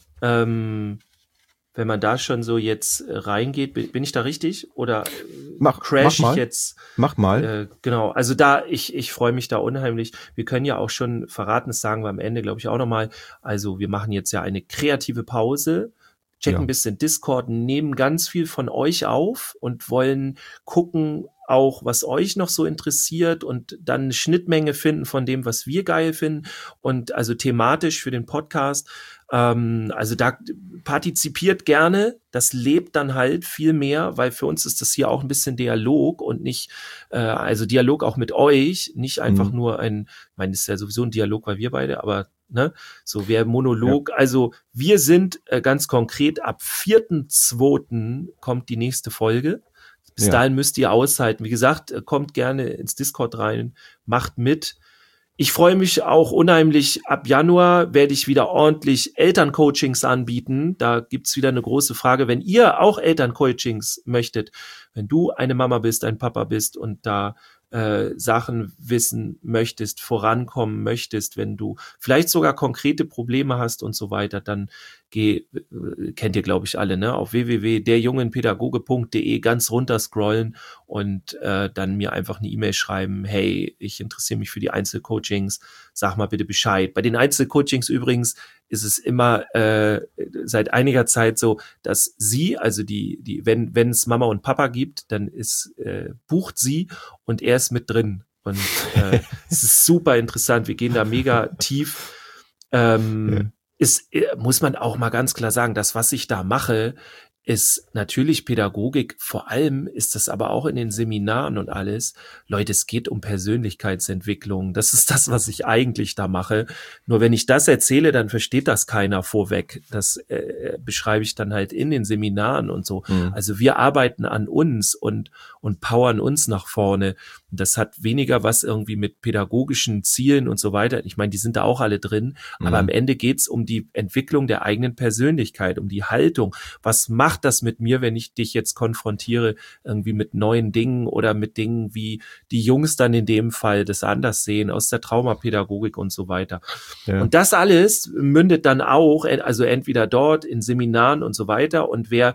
Wenn man da schon so jetzt reingeht, bin ich da richtig? Oder crash ich jetzt? Mach mal. Genau, also ich freue mich da unheimlich. Wir können ja auch schon verraten, das sagen wir am Ende, glaube ich, auch nochmal. Also wir machen jetzt ja eine kreative Pause, checken ein bisschen Discord, nehmen ganz viel von euch auf und wollen gucken, auch was euch noch so interessiert und dann eine Schnittmenge finden von dem, was wir geil finden und also thematisch für den Podcast. Also da partizipiert gerne, das lebt dann halt viel mehr, weil für uns ist das hier auch ein bisschen Dialog und nicht, also Dialog auch mit euch, nicht einfach nur ich meine, das ist ja sowieso ein Dialog, weil wir beide, aber ne, so wäre Monolog. Ja. Also wir sind ganz konkret, ab 4.2. kommt die nächste Folge. Bis dahin müsst ihr aushalten. Wie gesagt, kommt gerne ins Discord rein, macht mit. Ich freue mich auch unheimlich. Ab Januar werde ich wieder ordentlich Elterncoachings anbieten. Da gibt's wieder eine große Frage. Wenn ihr auch Elterncoachings möchtet, wenn du eine Mama bist, ein Papa bist und da Sachen wissen möchtest, vorankommen möchtest, wenn du vielleicht sogar konkrete Probleme hast und so weiter, dann kennt ihr, glaube ich, alle, ne? Auf www.derjungenpädagoge.de ganz runter scrollen und dann mir einfach eine E-Mail schreiben, hey, ich interessiere mich für die Einzelcoachings, sag mal bitte Bescheid. Bei den Einzelcoachings übrigens ist es immer seit einiger Zeit so, dass sie, also wenn es Mama und Papa gibt, dann bucht sie und er ist mit drin. Und es ist super interessant. Wir gehen da mega tief. Muss man auch mal ganz klar sagen, das, was ich da mache, ist natürlich Pädagogik, vor allem ist das aber auch in den Seminaren und alles. Leute, es geht um Persönlichkeitsentwicklung. Das ist das, was ich eigentlich da mache. Nur wenn ich das erzähle, dann versteht das keiner vorweg. Das beschreibe ich dann halt in den Seminaren und so. Also wir arbeiten an uns und powern uns nach vorne. Das hat weniger was irgendwie mit pädagogischen Zielen und so weiter. Ich meine, die sind da auch alle drin. Aber am Ende geht's um die Entwicklung der eigenen Persönlichkeit, um die Haltung. Was macht das mit mir, wenn ich dich jetzt konfrontiere irgendwie mit neuen Dingen oder mit Dingen, wie die Jungs dann in dem Fall das anders sehen, aus der Traumapädagogik und so weiter. Ja. Und das alles mündet dann auch, also entweder dort in Seminaren und so weiter. Und wer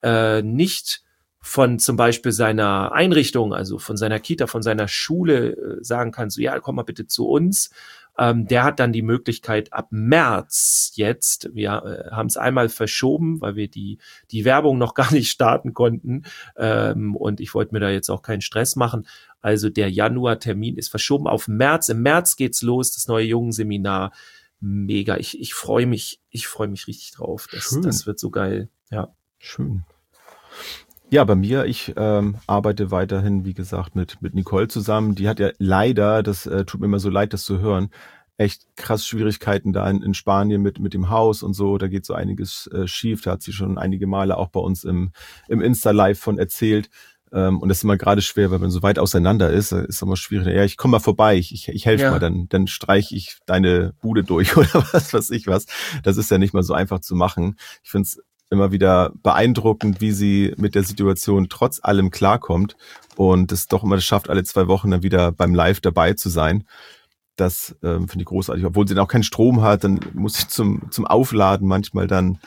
nicht von zum Beispiel seiner Einrichtung, also von seiner Kita, von seiner Schule sagen kann, so ja, komm mal bitte zu uns, der hat dann die Möglichkeit ab März jetzt, wir haben es einmal verschoben, weil wir die Werbung noch gar nicht starten konnten und ich wollte mir da jetzt auch keinen Stress machen. Also der Januar-Termin ist verschoben auf März. Im März geht's los, das neue Jungenseminar. Mega, ich freue mich richtig drauf. Das wird so geil, ja. Schön. Ja, bei mir, ich arbeite weiterhin, wie gesagt, mit Nicole zusammen. Die hat ja leider, das tut mir immer so leid, das zu hören, echt krass Schwierigkeiten da in Spanien mit dem Haus und so. Da geht so einiges schief. Da hat sie schon einige Male auch bei uns im Insta-Live von erzählt. Und das ist immer gerade schwer, weil man so weit auseinander ist immer schwierig. Ja, ich komme mal vorbei, ich helfe mal, dann streiche ich deine Bude durch oder was weiß ich was. Das ist ja nicht mal so einfach zu machen. Ich finde es immer wieder beeindruckend, wie sie mit der Situation trotz allem klarkommt und es doch immer schafft, alle 2 Wochen dann wieder beim Live dabei zu sein. Das finde ich großartig. Obwohl sie dann auch keinen Strom hat, dann muss ich zum Aufladen manchmal dann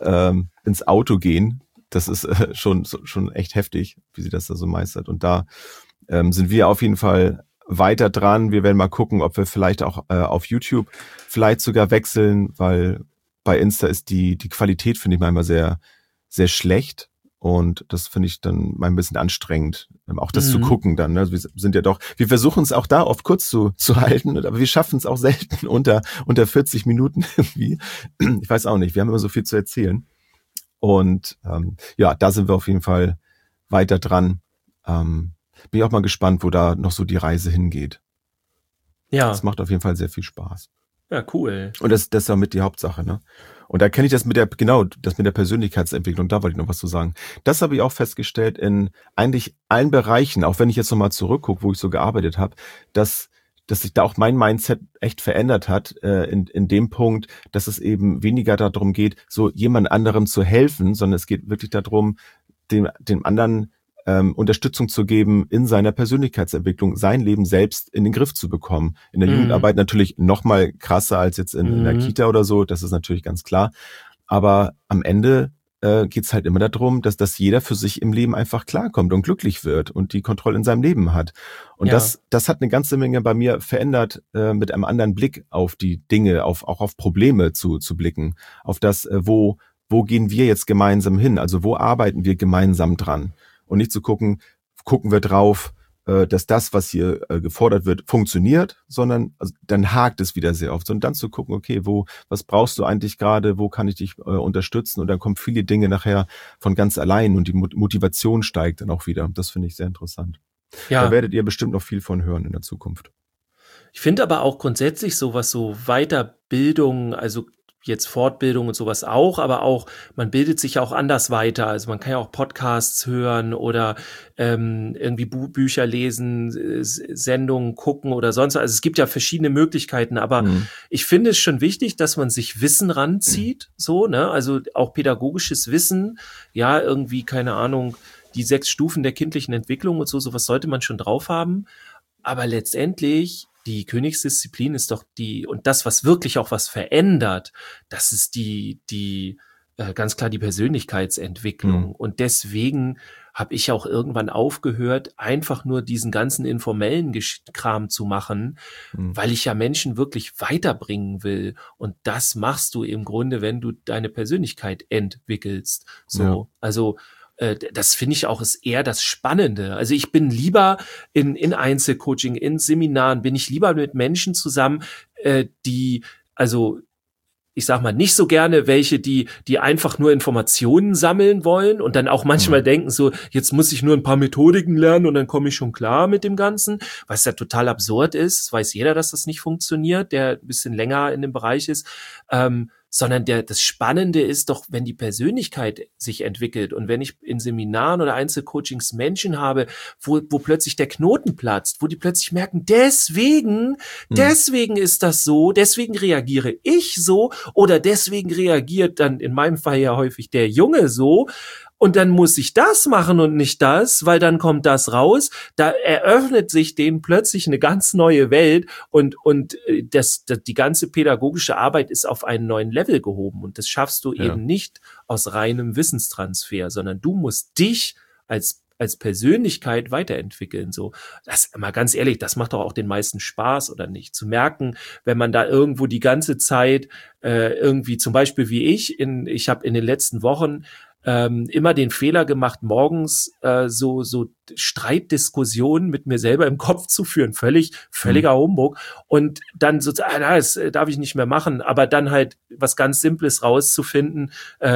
ins Auto gehen. Das ist schon echt heftig, wie sie das da so meistert. Und da sind wir auf jeden Fall weiter dran. Wir werden mal gucken, ob wir vielleicht auch auf YouTube vielleicht sogar wechseln, weil bei Insta ist die Qualität, finde ich manchmal sehr, sehr schlecht. Und das finde ich dann mal ein bisschen anstrengend, auch das zu gucken dann. Ne? Wir sind ja doch, wir versuchen es auch da oft kurz zu halten, aber wir schaffen es auch selten unter 40 Minuten irgendwie. Ich weiß auch nicht, wir haben immer so viel zu erzählen. Und ja, da sind wir auf jeden Fall weiter dran. Bin ich auch mal gespannt, wo da noch so die Reise hingeht. Ja. Das macht auf jeden Fall sehr viel Spaß. Ja, cool. Und das ist auch mit die Hauptsache, ne? Und da kenne ich das mit der Persönlichkeitsentwicklung, da wollte ich noch was zu sagen. Das habe ich auch festgestellt in eigentlich allen Bereichen, auch wenn ich jetzt nochmal zurückgucke, wo ich so gearbeitet habe, dass sich da auch mein Mindset echt verändert hat, in dem Punkt, dass es eben weniger darum geht, so jemand anderem zu helfen, sondern es geht wirklich darum, dem anderen Unterstützung zu geben in seiner Persönlichkeitsentwicklung, sein Leben selbst in den Griff zu bekommen. In der Jugendarbeit natürlich noch mal krasser als jetzt in der Kita oder so, das ist natürlich ganz klar. Aber am Ende geht's halt immer darum, dass jeder für sich im Leben einfach klarkommt und glücklich wird und die Kontrolle in seinem Leben hat. Und das hat eine ganze Menge bei mir verändert, mit einem anderen Blick auf die Dinge, auch auf Probleme zu blicken, auf das, wo gehen wir jetzt gemeinsam hin, also wo arbeiten wir gemeinsam dran. Und nicht zu gucken wir drauf, dass das, was hier gefordert wird, funktioniert, sondern dann hakt es wieder sehr oft. Und dann zu gucken, okay, was brauchst du eigentlich gerade, wo kann ich dich unterstützen? Und dann kommen viele Dinge nachher von ganz allein und die Motivation steigt dann auch wieder. Das finde ich sehr interessant. Ja. Da werdet ihr bestimmt noch viel von hören in der Zukunft. Ich finde aber auch grundsätzlich sowas, so Weiterbildung, also jetzt Fortbildung und sowas auch, aber auch, man bildet sich auch anders weiter. Also man kann ja auch Podcasts hören oder irgendwie Bücher lesen, Sendungen gucken oder sonst was. Also es gibt ja verschiedene Möglichkeiten, aber ich finde es schon wichtig, dass man sich Wissen ranzieht, so, ne? Also auch pädagogisches Wissen, ja, irgendwie, keine Ahnung, die 6 Stufen der kindlichen Entwicklung und sowas sollte man schon drauf haben. Aber letztendlich die Königsdisziplin ist doch und das, was wirklich auch was verändert, das ist ganz klar die Persönlichkeitsentwicklung. Und deswegen habe ich auch irgendwann aufgehört, einfach nur diesen ganzen informellen Kram zu machen, weil ich ja Menschen wirklich weiterbringen will. Und das machst du im Grunde, wenn du deine Persönlichkeit entwickelst. So, ja. Also das finde ich auch ist eher das Spannende. Also ich bin lieber in Einzelcoaching, in Seminaren, bin ich lieber mit Menschen zusammen, die also ich sag mal, nicht so gerne welche, die einfach nur Informationen sammeln wollen und dann auch manchmal denken so, jetzt muss ich nur ein paar Methodiken lernen und dann komme ich schon klar mit dem Ganzen, was ja total absurd ist. Das weiß jeder, dass das nicht funktioniert, der ein bisschen länger in dem Bereich ist. Sondern das Spannende ist doch, wenn die Persönlichkeit sich entwickelt und wenn ich in Seminaren oder Einzelcoachings Menschen habe, wo plötzlich der Knoten platzt, wo die plötzlich merken, deswegen ist das so, deswegen reagiere ich so oder deswegen reagiert dann in meinem Fall ja häufig der Junge so. Und dann muss ich das machen und nicht das, weil dann kommt das raus. Da eröffnet sich denen plötzlich eine ganz neue Welt und die ganze pädagogische Arbeit ist auf einen neuen Level gehoben. Und das schaffst du eben nicht aus reinem Wissenstransfer, sondern du musst dich als Persönlichkeit weiterentwickeln. So, das mal ganz ehrlich, das macht doch auch den meisten Spaß, oder nicht? Zu merken, wenn man da irgendwo die ganze Zeit irgendwie, zum Beispiel wie ich habe in den letzten Wochen immer den Fehler gemacht, morgens so Streitdiskussionen mit mir selber im Kopf zu führen. Völliger Humbug. Und dann so, das darf ich nicht mehr machen. Aber dann halt was ganz Simples rauszufinden.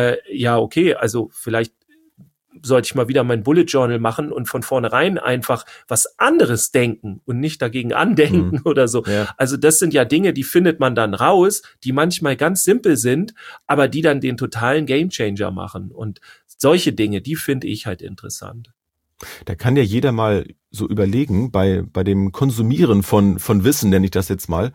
Ja, okay, also vielleicht sollte ich mal wieder mein Bullet Journal machen und von vornherein einfach was anderes denken und nicht dagegen andenken oder so. Ja. Also das sind ja Dinge, die findet man dann raus, die manchmal ganz simpel sind, aber die dann den totalen Gamechanger machen. Und solche Dinge, die finde ich halt interessant. Da kann ja jeder mal so überlegen, bei dem Konsumieren von Wissen, nenne ich das jetzt mal,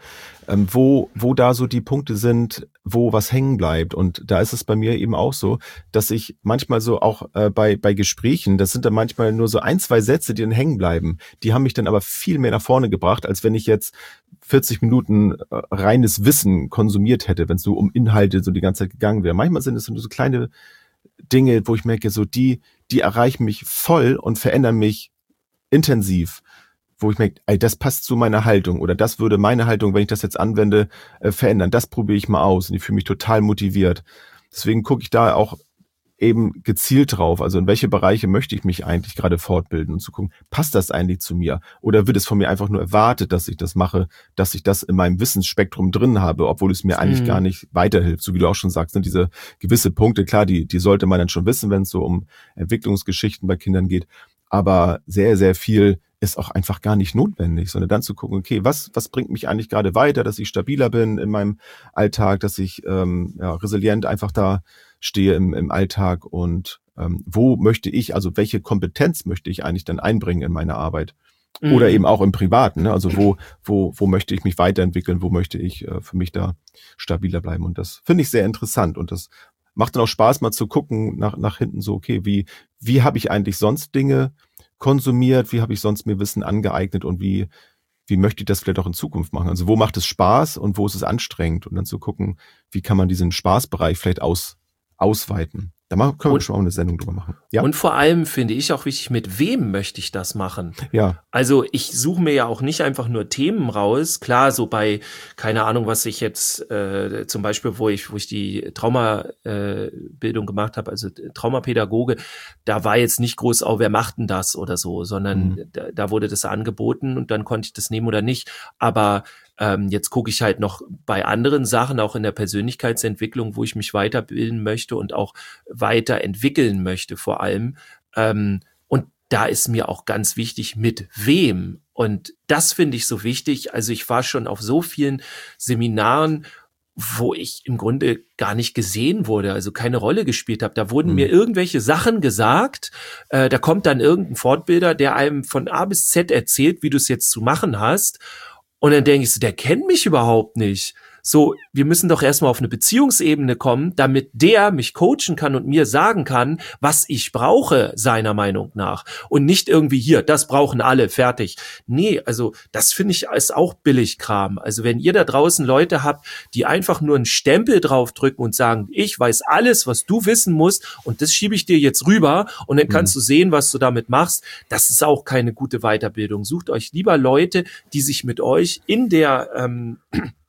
wo da so die Punkte sind, wo was hängen bleibt. Und da ist es bei mir eben auch so, dass ich manchmal so auch bei Gesprächen, das sind dann manchmal nur so 1, 2 Sätze, die dann hängen bleiben. Die haben mich dann aber viel mehr nach vorne gebracht, als wenn ich jetzt 40 Minuten reines Wissen konsumiert hätte, wenn es so um Inhalte so die ganze Zeit gegangen wäre. Manchmal sind es so kleine Dinge, wo ich merke, so die erreichen mich voll und verändern mich intensiv, wo ich merke, ey, das passt zu meiner Haltung oder das würde meine Haltung, wenn ich das jetzt anwende, verändern. Das probiere ich mal aus und ich fühle mich total motiviert. Deswegen gucke ich da auch eben gezielt drauf, also in welche Bereiche möchte ich mich eigentlich gerade fortbilden und zu gucken, passt das eigentlich zu mir oder wird es von mir einfach nur erwartet, dass ich das mache, dass ich das in meinem Wissensspektrum drin habe, obwohl es mir eigentlich gar nicht weiterhilft, so wie du auch schon sagst, sind diese gewisse Punkte, klar, die sollte man dann schon wissen, wenn es so um Entwicklungsgeschichten bei Kindern geht, aber sehr, sehr viel ist auch einfach gar nicht notwendig, sondern dann zu gucken, okay, was bringt mich eigentlich gerade weiter, dass ich stabiler bin in meinem Alltag, dass ich resilient einfach da stehe im Alltag und wo möchte ich, also welche Kompetenz möchte ich eigentlich dann einbringen in meine Arbeit oder eben auch im Privaten, ne? Also wo möchte ich mich weiterentwickeln, wo möchte ich für mich da stabiler bleiben und das finde ich sehr interessant und das macht dann auch Spaß mal zu gucken nach hinten so, okay, wie habe ich eigentlich sonst Dinge konsumiert, wie habe ich sonst mir Wissen angeeignet und wie möchte ich das vielleicht auch in Zukunft machen? Also wo macht es Spaß und wo ist es anstrengend? Und dann zu gucken, wie kann man diesen Spaßbereich vielleicht ausweiten. Da können wir schon mal eine Sendung drüber machen. Ja? Und vor allem finde ich auch wichtig, mit wem möchte ich das machen? Ja. Also ich suche mir ja auch nicht einfach nur Themen raus. Klar, so bei, keine Ahnung, was ich jetzt zum Beispiel, wo ich die Traumabildung gemacht habe, also Traumapädagoge, da war jetzt nicht groß, wer macht denn das oder so, sondern da wurde das angeboten und dann konnte ich das nehmen oder nicht. Aber jetzt gucke ich halt noch bei anderen Sachen, auch in der Persönlichkeitsentwicklung, wo ich mich weiterbilden möchte und auch weiterentwickeln möchte vor allem. Und da ist mir auch ganz wichtig, mit wem. Und das finde ich so wichtig. Also ich war schon auf so vielen Seminaren, wo ich im Grunde gar nicht gesehen wurde, also keine Rolle gespielt habe. Da wurden mir irgendwelche Sachen gesagt. Da kommt dann irgendein Fortbilder, der einem von A bis Z erzählt, wie du es jetzt zu machen hast. Und dann denke ich so, der kennt mich überhaupt nicht. So, wir müssen doch erstmal auf eine Beziehungsebene kommen, damit der mich coachen kann und mir sagen kann, was ich brauche, seiner Meinung nach. Und nicht irgendwie hier, das brauchen alle, fertig. Nee, also das finde ich ist auch Billigkram. Also wenn ihr da draußen Leute habt, die einfach nur einen Stempel draufdrücken und sagen, ich weiß alles, was du wissen musst und das schiebe ich dir jetzt rüber und dann kannst du sehen, was du damit machst, das ist auch keine gute Weiterbildung. Sucht euch lieber Leute, die sich mit euch in der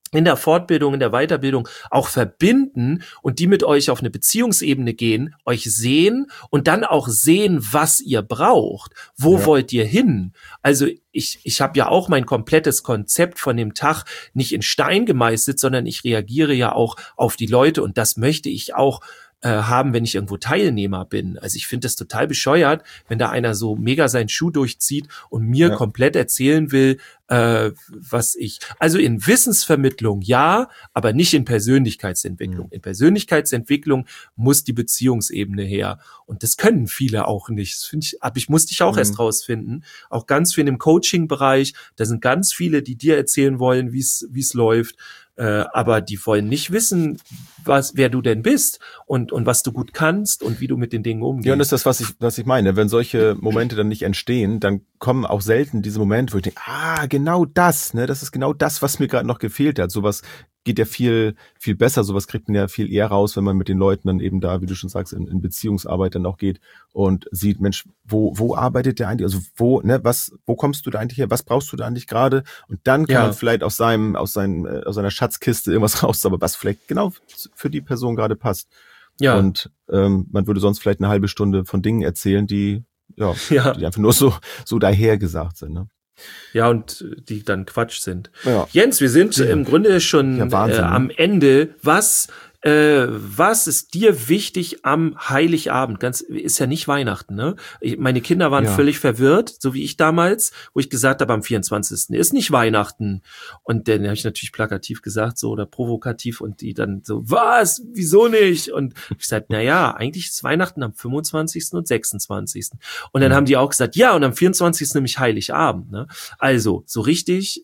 in der Fortbildung, in der Weiterbildung auch verbinden und die mit euch auf eine Beziehungsebene gehen, euch sehen und dann auch sehen, was ihr braucht. Wo wollt ihr hin? Also ich habe ja auch mein komplettes Konzept von dem Tag nicht in Stein gemeißelt, sondern ich reagiere ja auch auf die Leute und das möchte ich auch haben, wenn ich irgendwo Teilnehmer bin. Also ich finde das total bescheuert, wenn da einer so mega seinen Schuh durchzieht und mir komplett erzählen will, also in Wissensvermittlung ja, aber nicht in Persönlichkeitsentwicklung. In Persönlichkeitsentwicklung muss die Beziehungsebene her. Und das können viele auch nicht. Das finde ich, musste ich auch erst rausfinden. Auch ganz viel im Coaching-Bereich. Da sind ganz viele, die dir erzählen wollen, wie es läuft. Aber die wollen nicht wissen, wer du denn bist und was du gut kannst und wie du mit den Dingen umgehst. Ja, und das ist das, was ich meine. Wenn solche Momente dann nicht entstehen, dann kommen auch selten diese Momente, wo ich denke, genau das, ne, das ist genau das, was mir gerade noch gefehlt hat. Sowas geht ja viel, viel besser. Sowas kriegt man ja viel eher raus, wenn man mit den Leuten dann eben da, wie du schon sagst, in Beziehungsarbeit dann auch geht und sieht, Mensch, wo arbeitet der eigentlich? Also wo kommst du da eigentlich her? Was brauchst du da eigentlich gerade? Und dann kann man vielleicht aus seiner Schatzkiste irgendwas rauszaubern, was vielleicht genau für die Person gerade passt. Ja. Und man würde sonst vielleicht eine halbe Stunde von Dingen erzählen, die einfach nur so dahergesagt sind, ne? Ja, und die dann Quatsch sind. Ja. Jens, wir sind im Grunde schon am Ende. Was ist dir wichtig am Heiligabend? Ist ja nicht Weihnachten, ne? Meine Kinder waren völlig verwirrt, so wie ich damals, wo ich gesagt habe, am 24. ist nicht Weihnachten. Und dann habe ich natürlich plakativ gesagt, so, oder provokativ, und die dann so, was? Wieso nicht? Und ich gesagt, eigentlich ist Weihnachten am 25. und 26. Und dann haben die auch gesagt, ja, und am 24. ist nämlich Heiligabend, ne? Also, so richtig,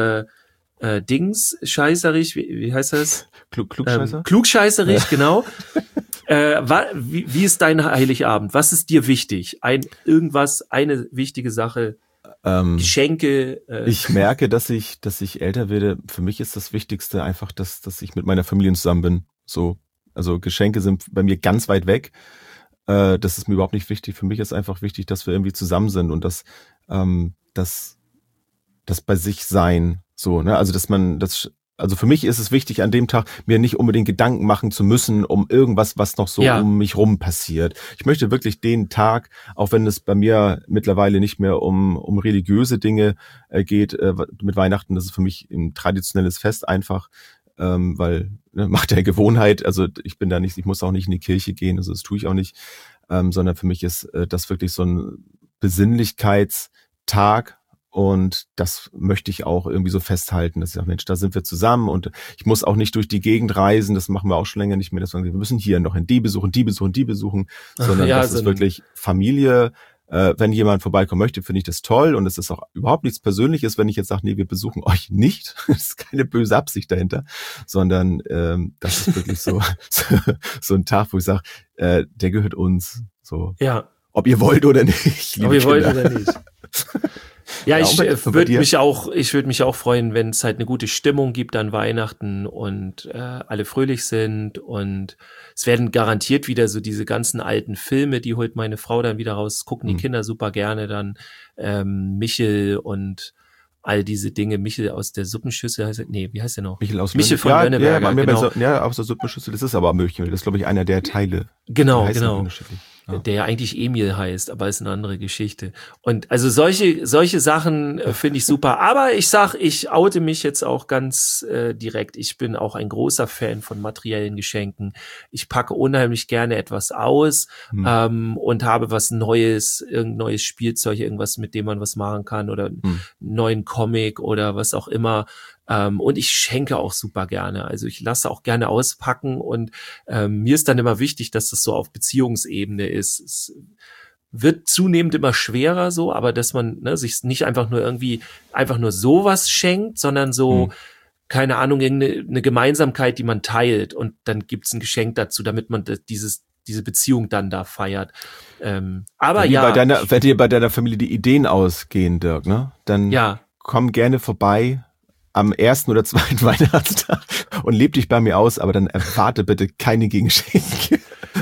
scheißerig, wie heißt das? Klugscheißer? Klugscheißerig, genau. Wie ist dein Heiligabend? Was ist dir wichtig? Eine wichtige Sache, Geschenke? Ich merke, dass ich älter werde. Für mich ist das Wichtigste einfach, dass ich mit meiner Familie zusammen bin. So, also Geschenke sind bei mir ganz weit weg. Das ist mir überhaupt nicht wichtig. Für mich ist einfach wichtig, dass wir irgendwie zusammen sind und das bei sich sein. So, ne, also also für mich ist es wichtig, an dem Tag mir nicht unbedingt Gedanken machen zu müssen um irgendwas, was noch so um mich rum passiert. Ich möchte wirklich den Tag, auch wenn es bei mir mittlerweile nicht mehr um religiöse Dinge geht, mit Weihnachten, das ist für mich ein traditionelles Fest einfach, weil macht der Gewohnheit, also ich muss auch nicht in die Kirche gehen, also das tue ich auch nicht, sondern für mich ist das wirklich so ein Besinnlichkeitstag. Und das möchte ich auch irgendwie so festhalten, dass ich sage, Mensch, da sind wir zusammen und ich muss auch nicht durch die Gegend reisen, das machen wir auch schon länger nicht mehr, dass wir müssen hier noch die besuchen, sondern das ist wirklich Familie. Wenn jemand vorbeikommen möchte, finde ich das toll und es ist auch überhaupt nichts Persönliches, wenn ich jetzt sage, nee, wir besuchen euch nicht. Das ist keine böse Absicht dahinter, sondern das ist wirklich so ein Tag, wo ich sage, der gehört uns. So, ob ihr wollt oder nicht. Ob ihr wollt oder nicht. Ja, ich würde mich auch freuen, wenn es halt eine gute Stimmung gibt an Weihnachten und alle fröhlich sind, und es werden garantiert wieder so diese ganzen alten Filme, die holt meine Frau dann wieder raus, gucken die Kinder super gerne dann, Michel und all diese Dinge. Michel aus der Suppenschüssel wie heißt der noch? Michel von Lönneberger. Genau. Aus der Suppenschüssel, das ist aber Michel, das ist glaube ich einer der Teile. Genau. Der ja eigentlich Emil heißt, aber ist eine andere Geschichte. Und also solche Sachen finde ich super. Aber ich oute mich jetzt auch ganz direkt. Ich bin auch ein großer Fan von materiellen Geschenken. Ich packe unheimlich gerne etwas aus und habe was Neues, irgendein neues Spielzeug, irgendwas, mit dem man was machen kann, oder einen neuen Comic oder was auch immer. Und ich schenke auch super gerne. Also ich lasse auch gerne auspacken, und mir ist dann immer wichtig, dass das so auf Beziehungsebene ist. Es wird zunehmend immer schwerer so, aber dass man sich nicht einfach nur sowas schenkt, sondern so, keine Ahnung, eine Gemeinsamkeit, die man teilt, und dann gibt's ein Geschenk dazu, damit man diese Beziehung dann da feiert. Aber wenn dir bei deiner Familie die Ideen ausgehen, Dirk, ne? Dann komm gerne vorbei am 1. oder 2. Weihnachtstag und leb dich bei mir aus, aber dann erwarte bitte keine Gegengeschenke.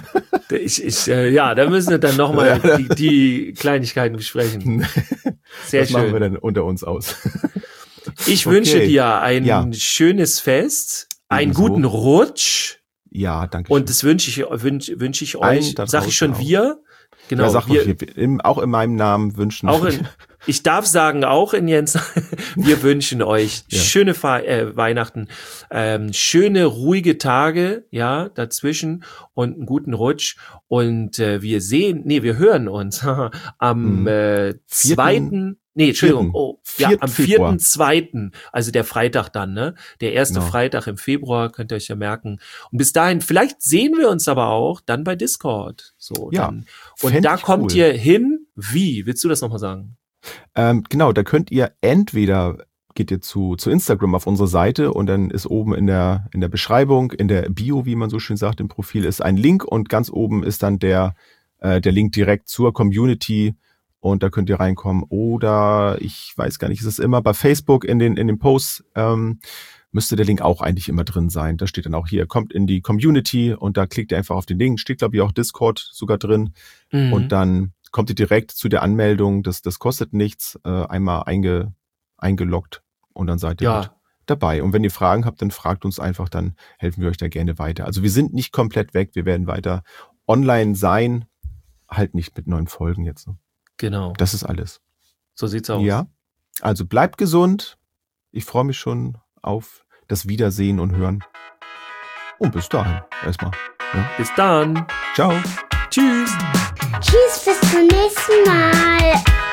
Da müssen wir dann nochmal die Kleinigkeiten besprechen. Sehr schön. Das machen wir dann unter uns aus. Ich wünsche dir ein schönes Fest, einen guten Rutsch. Ja, danke. Und das wünsche ich euch, sag ich schon auch. Wir. Genau. Ja, auch in meinem Namen wünschen wir. Ich darf sagen, auch in Jens, wir wünschen euch schöne Weihnachten, schöne, ruhige Tage, ja, dazwischen und einen guten Rutsch. Und wir hören uns am 2. Nee, Entschuldigung, am 4.2., also der Freitag dann, ne? Der erste Freitag im Februar, könnt ihr euch ja merken. Und bis dahin, vielleicht sehen wir uns aber auch dann bei Discord. So, dann. Und da kommt ihr hin, wie? Willst du das nochmal sagen? Genau, da könnt ihr geht ihr zu Instagram auf unsere Seite und dann ist oben in der Beschreibung, in der Bio, wie man so schön sagt, im Profil ist ein Link und ganz oben ist dann der Link direkt zur Community. Und da könnt ihr reinkommen. Oder ich weiß gar nicht, ist es immer bei Facebook in den Posts, müsste der Link auch eigentlich immer drin sein. Da steht dann auch hier, kommt in die Community und da klickt ihr einfach auf den Link. Steht, glaube ich, auch Discord sogar drin. Und dann kommt ihr direkt zu der Anmeldung. Das kostet nichts. Einmal eingeloggt und dann seid ihr halt dabei. Und wenn ihr Fragen habt, dann fragt uns einfach, dann helfen wir euch da gerne weiter. Also wir sind nicht komplett weg. Wir werden weiter online sein. Halt nicht mit neuen Folgen jetzt. Genau. Das ist alles. So sieht's aus. Ja, also bleibt gesund. Ich freue mich schon auf das Wiedersehen und Hören. Und bis dahin erstmal. Ja. Bis dann. Ciao. Tschüss. Tschüss, bis zum nächsten Mal.